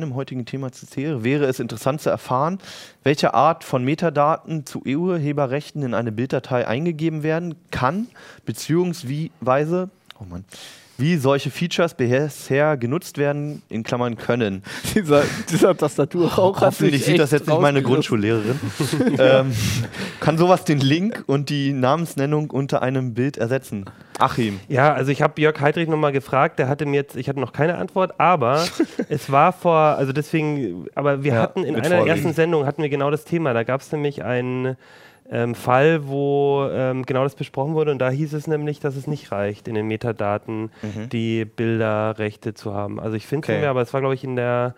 Speaker 1: wäre es interessant zu erfahren, welche Art von Metadaten zu Urheberrechten in eine Bilddatei eingegeben werden kann, beziehungsweise, wie solche Features bisher genutzt werden, in Klammern können.
Speaker 5: Dieser Tastaturrauch hat sich
Speaker 1: Hoffentlich sieht das
Speaker 5: echt
Speaker 1: jetzt nicht meine
Speaker 5: rausgerissen.
Speaker 1: Grundschullehrerin. Kann sowas den Link und die Namensnennung unter einem Bild ersetzen? Achim.
Speaker 3: Ja, also ich habe Jörg Heidrich nochmal gefragt, der hatte mir jetzt, ich hatte noch keine Antwort, aber es war wir hatten in einer ersten Sendung hatten wir genau das Thema, da gab es nämlich einen Fall, wo genau das besprochen wurde, und da hieß es nämlich, dass es nicht reicht, in den Metadaten die Bilderrechte zu haben. Also ich finde es nicht mehr, aber es war, glaube ich, in der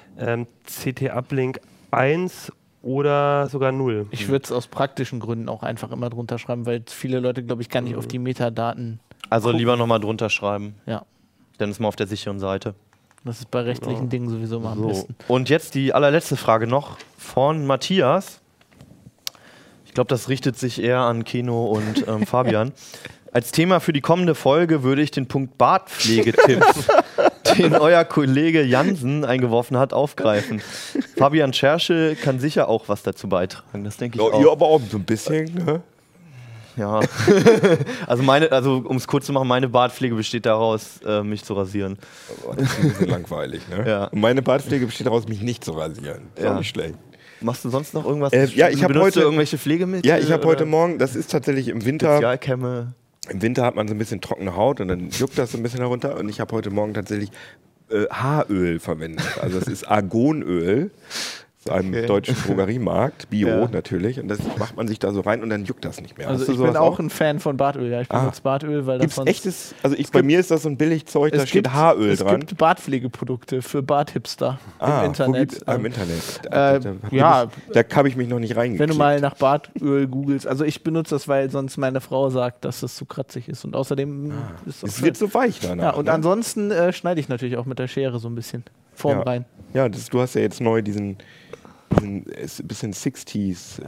Speaker 3: CT Uplink 1 oder sogar 0.
Speaker 5: Ich würde es aus praktischen Gründen auch einfach immer drunter schreiben, weil viele Leute, glaube ich, gar nicht auf die Metadaten.
Speaker 1: Also lieber nochmal drunter schreiben.
Speaker 5: Ja.
Speaker 1: Dann ist man auf der sicheren Seite.
Speaker 5: Das ist bei rechtlichen Dingen sowieso mal am besten.
Speaker 1: Und jetzt die allerletzte Frage noch von Matthias. Ich glaube, das richtet sich eher an Keno und Fabian. Als Thema für die kommende Folge würde ich den Punkt Bartpflegetipps, den euer Kollege Jansen eingeworfen hat, aufgreifen. Fabian Scherschel kann sicher auch was dazu beitragen, das denke ich auch.
Speaker 4: Ja, aber auch so ein bisschen, ne?
Speaker 1: Ja, also um es kurz zu machen, meine Bartpflege besteht daraus, mich zu rasieren.
Speaker 4: Aber das ist ein bisschen langweilig, ne?
Speaker 1: Ja.
Speaker 4: Und meine Bartpflege besteht daraus, mich nicht zu rasieren. Ist auch nicht schlecht.
Speaker 1: Machst du sonst noch irgendwas?
Speaker 4: Ja, ich habe heute
Speaker 1: irgendwelche Pflegemittel.
Speaker 4: Ja, ich habe heute Morgen, das ist tatsächlich im Winter.
Speaker 1: Spezialkämme.
Speaker 4: Im Winter hat man so ein bisschen trockene Haut und dann juckt das so ein bisschen herunter. Und ich habe heute Morgen tatsächlich Haaröl verwendet. Also es ist Argonöl. Aus einem deutschen Drogeriemarkt, Bio natürlich, und das macht man sich da so rein und dann juckt das nicht mehr.
Speaker 5: Also ich bin auch ein Fan von Bartöl, ja. Ich benutze Bartöl, weil das sonst...
Speaker 4: Echtes, also bei mir ist das so ein Billigzeug, da steht Haaröl dran.
Speaker 5: Es gibt Bartpflegeprodukte für Barthipster im Internet.
Speaker 4: Im Internet.
Speaker 5: Ja.
Speaker 4: Da habe ich mich noch nicht reingeklickt.
Speaker 5: Wenn du mal nach Bartöl googelst, also ich benutze das, weil sonst meine Frau sagt, dass es zu kratzig ist und außerdem ist
Speaker 4: es wird so weich danach.
Speaker 5: Ja, und ansonsten schneide ich natürlich auch mit der Schere so ein bisschen Form rein.
Speaker 4: Ja, du hast ja jetzt neu diesen bisschen 60s.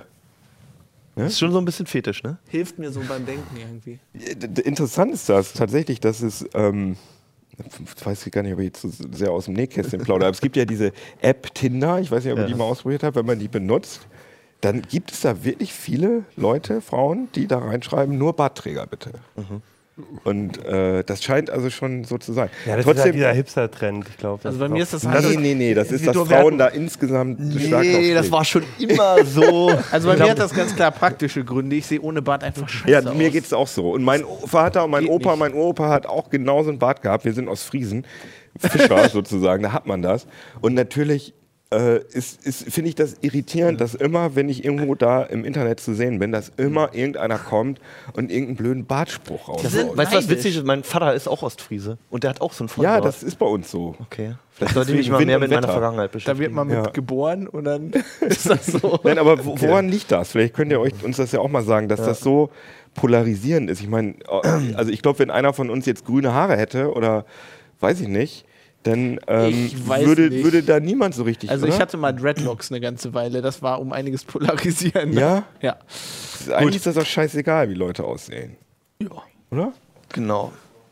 Speaker 1: Das ist schon so ein bisschen fetisch, ne?
Speaker 5: Hilft mir so beim Denken irgendwie.
Speaker 4: Interessant ist das tatsächlich, dass es, ich weiß gar nicht, ob ich jetzt so sehr aus dem Nähkästchen plaudere, aber es gibt ja diese App Tinder, ich weiß nicht, ob ihr die mal ausprobiert habt, wenn man die benutzt, dann gibt es da wirklich viele Leute, Frauen, die da reinschreiben, nur Bartträger bitte. Und das scheint also schon so zu sein.
Speaker 3: Ja, das ist halt dieser Hipster-Trend, ich glaube.
Speaker 5: Also bei mir ist das
Speaker 4: halt... Nee, das ist, dass Frauen da insgesamt stark drauf stehen.
Speaker 1: Das war schon immer so.
Speaker 5: Also bei mir hat das ganz klar praktische Gründe. Ich sehe ohne Bart einfach scheiße aus.
Speaker 4: Mir geht es auch so. Und mein Vater und mein Opa hat auch genauso einen Bart gehabt. Wir sind aus Friesen. Fischer sozusagen, da hat man das. Und natürlich... finde ich das irritierend, dass immer, wenn ich irgendwo da im Internet zu sehen bin, dass immer irgendeiner kommt und irgendeinen blöden Bartspruch raushaut.
Speaker 1: Weißt du, was witzig ist? Mein Vater ist auch Ostfriese und der hat auch so einen Vollbart.
Speaker 4: Ja, das ist bei uns so.
Speaker 1: Okay. Vielleicht sollte ich mich mal mehr mit meiner Vergangenheit beschäftigen.
Speaker 5: Da wird man mit geboren und dann ist das so.
Speaker 4: Nein, aber woran liegt das? Vielleicht könnt ihr uns das ja auch mal sagen, dass das so polarisierend ist. Ich meine, also ich glaube, wenn einer von uns jetzt grüne Haare hätte oder weiß ich nicht, dann würde da niemand so richtig.
Speaker 5: Also ich hatte mal Dreadlocks eine ganze Weile, das war um einiges polarisieren.
Speaker 4: Ja?
Speaker 5: Ja.
Speaker 4: Eigentlich ist das doch scheißegal, wie Leute aussehen.
Speaker 5: Ja.
Speaker 4: Oder?
Speaker 1: Genau.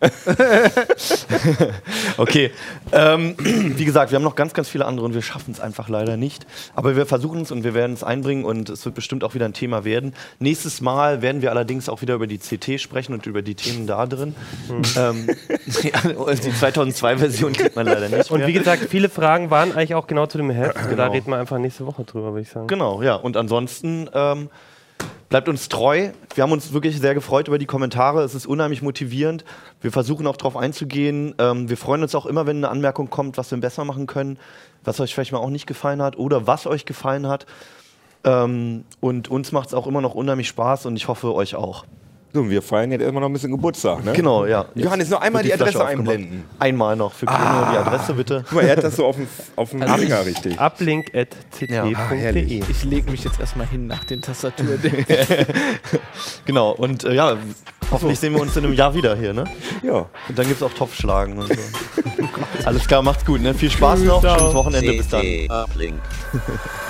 Speaker 1: Okay. Wie gesagt, wir haben noch ganz, ganz viele andere und wir schaffen es einfach leider nicht. Aber wir versuchen es und wir werden es einbringen und es wird bestimmt auch wieder ein Thema werden. Nächstes Mal werden wir allerdings auch wieder über die CT sprechen und über die Themen da drin. Die 2002-Version kriegt man leider nicht mehr.
Speaker 3: Und wie gesagt, viele Fragen waren eigentlich auch genau zu dem Heft. Da reden wir einfach nächste Woche drüber, würde ich sagen.
Speaker 1: Genau, ja. Und ansonsten bleibt uns treu. Wir haben uns wirklich sehr gefreut über die Kommentare. Es ist unheimlich motivierend. Wir versuchen auch darauf einzugehen. Wir freuen uns auch immer, wenn eine Anmerkung kommt, was wir besser machen können, was euch vielleicht mal auch nicht gefallen hat oder was euch gefallen hat. Und uns macht es auch immer noch unheimlich Spaß und ich hoffe, euch auch.
Speaker 4: So, und wir feiern jetzt erstmal noch ein bisschen Geburtstag, ne?
Speaker 1: Genau, ja.
Speaker 4: Johannes, noch einmal die Adresse einblenden.
Speaker 1: Einmal noch für Kino die Adresse, bitte.
Speaker 4: Guck mal, er hat das so auf dem Finger richtig.
Speaker 3: Uplink@ct.de.
Speaker 5: Ich lege mich jetzt erstmal hin nach den Tastaturen.
Speaker 1: Genau, und ja, hoffentlich sehen wir uns in einem Jahr wieder hier, ne?
Speaker 4: Ja.
Speaker 1: Und dann gibt es auch Topfschlagen und so. Alles klar, macht's gut, ne? Viel Spaß noch, schönes Wochenende, bis dann.
Speaker 6: Uplink.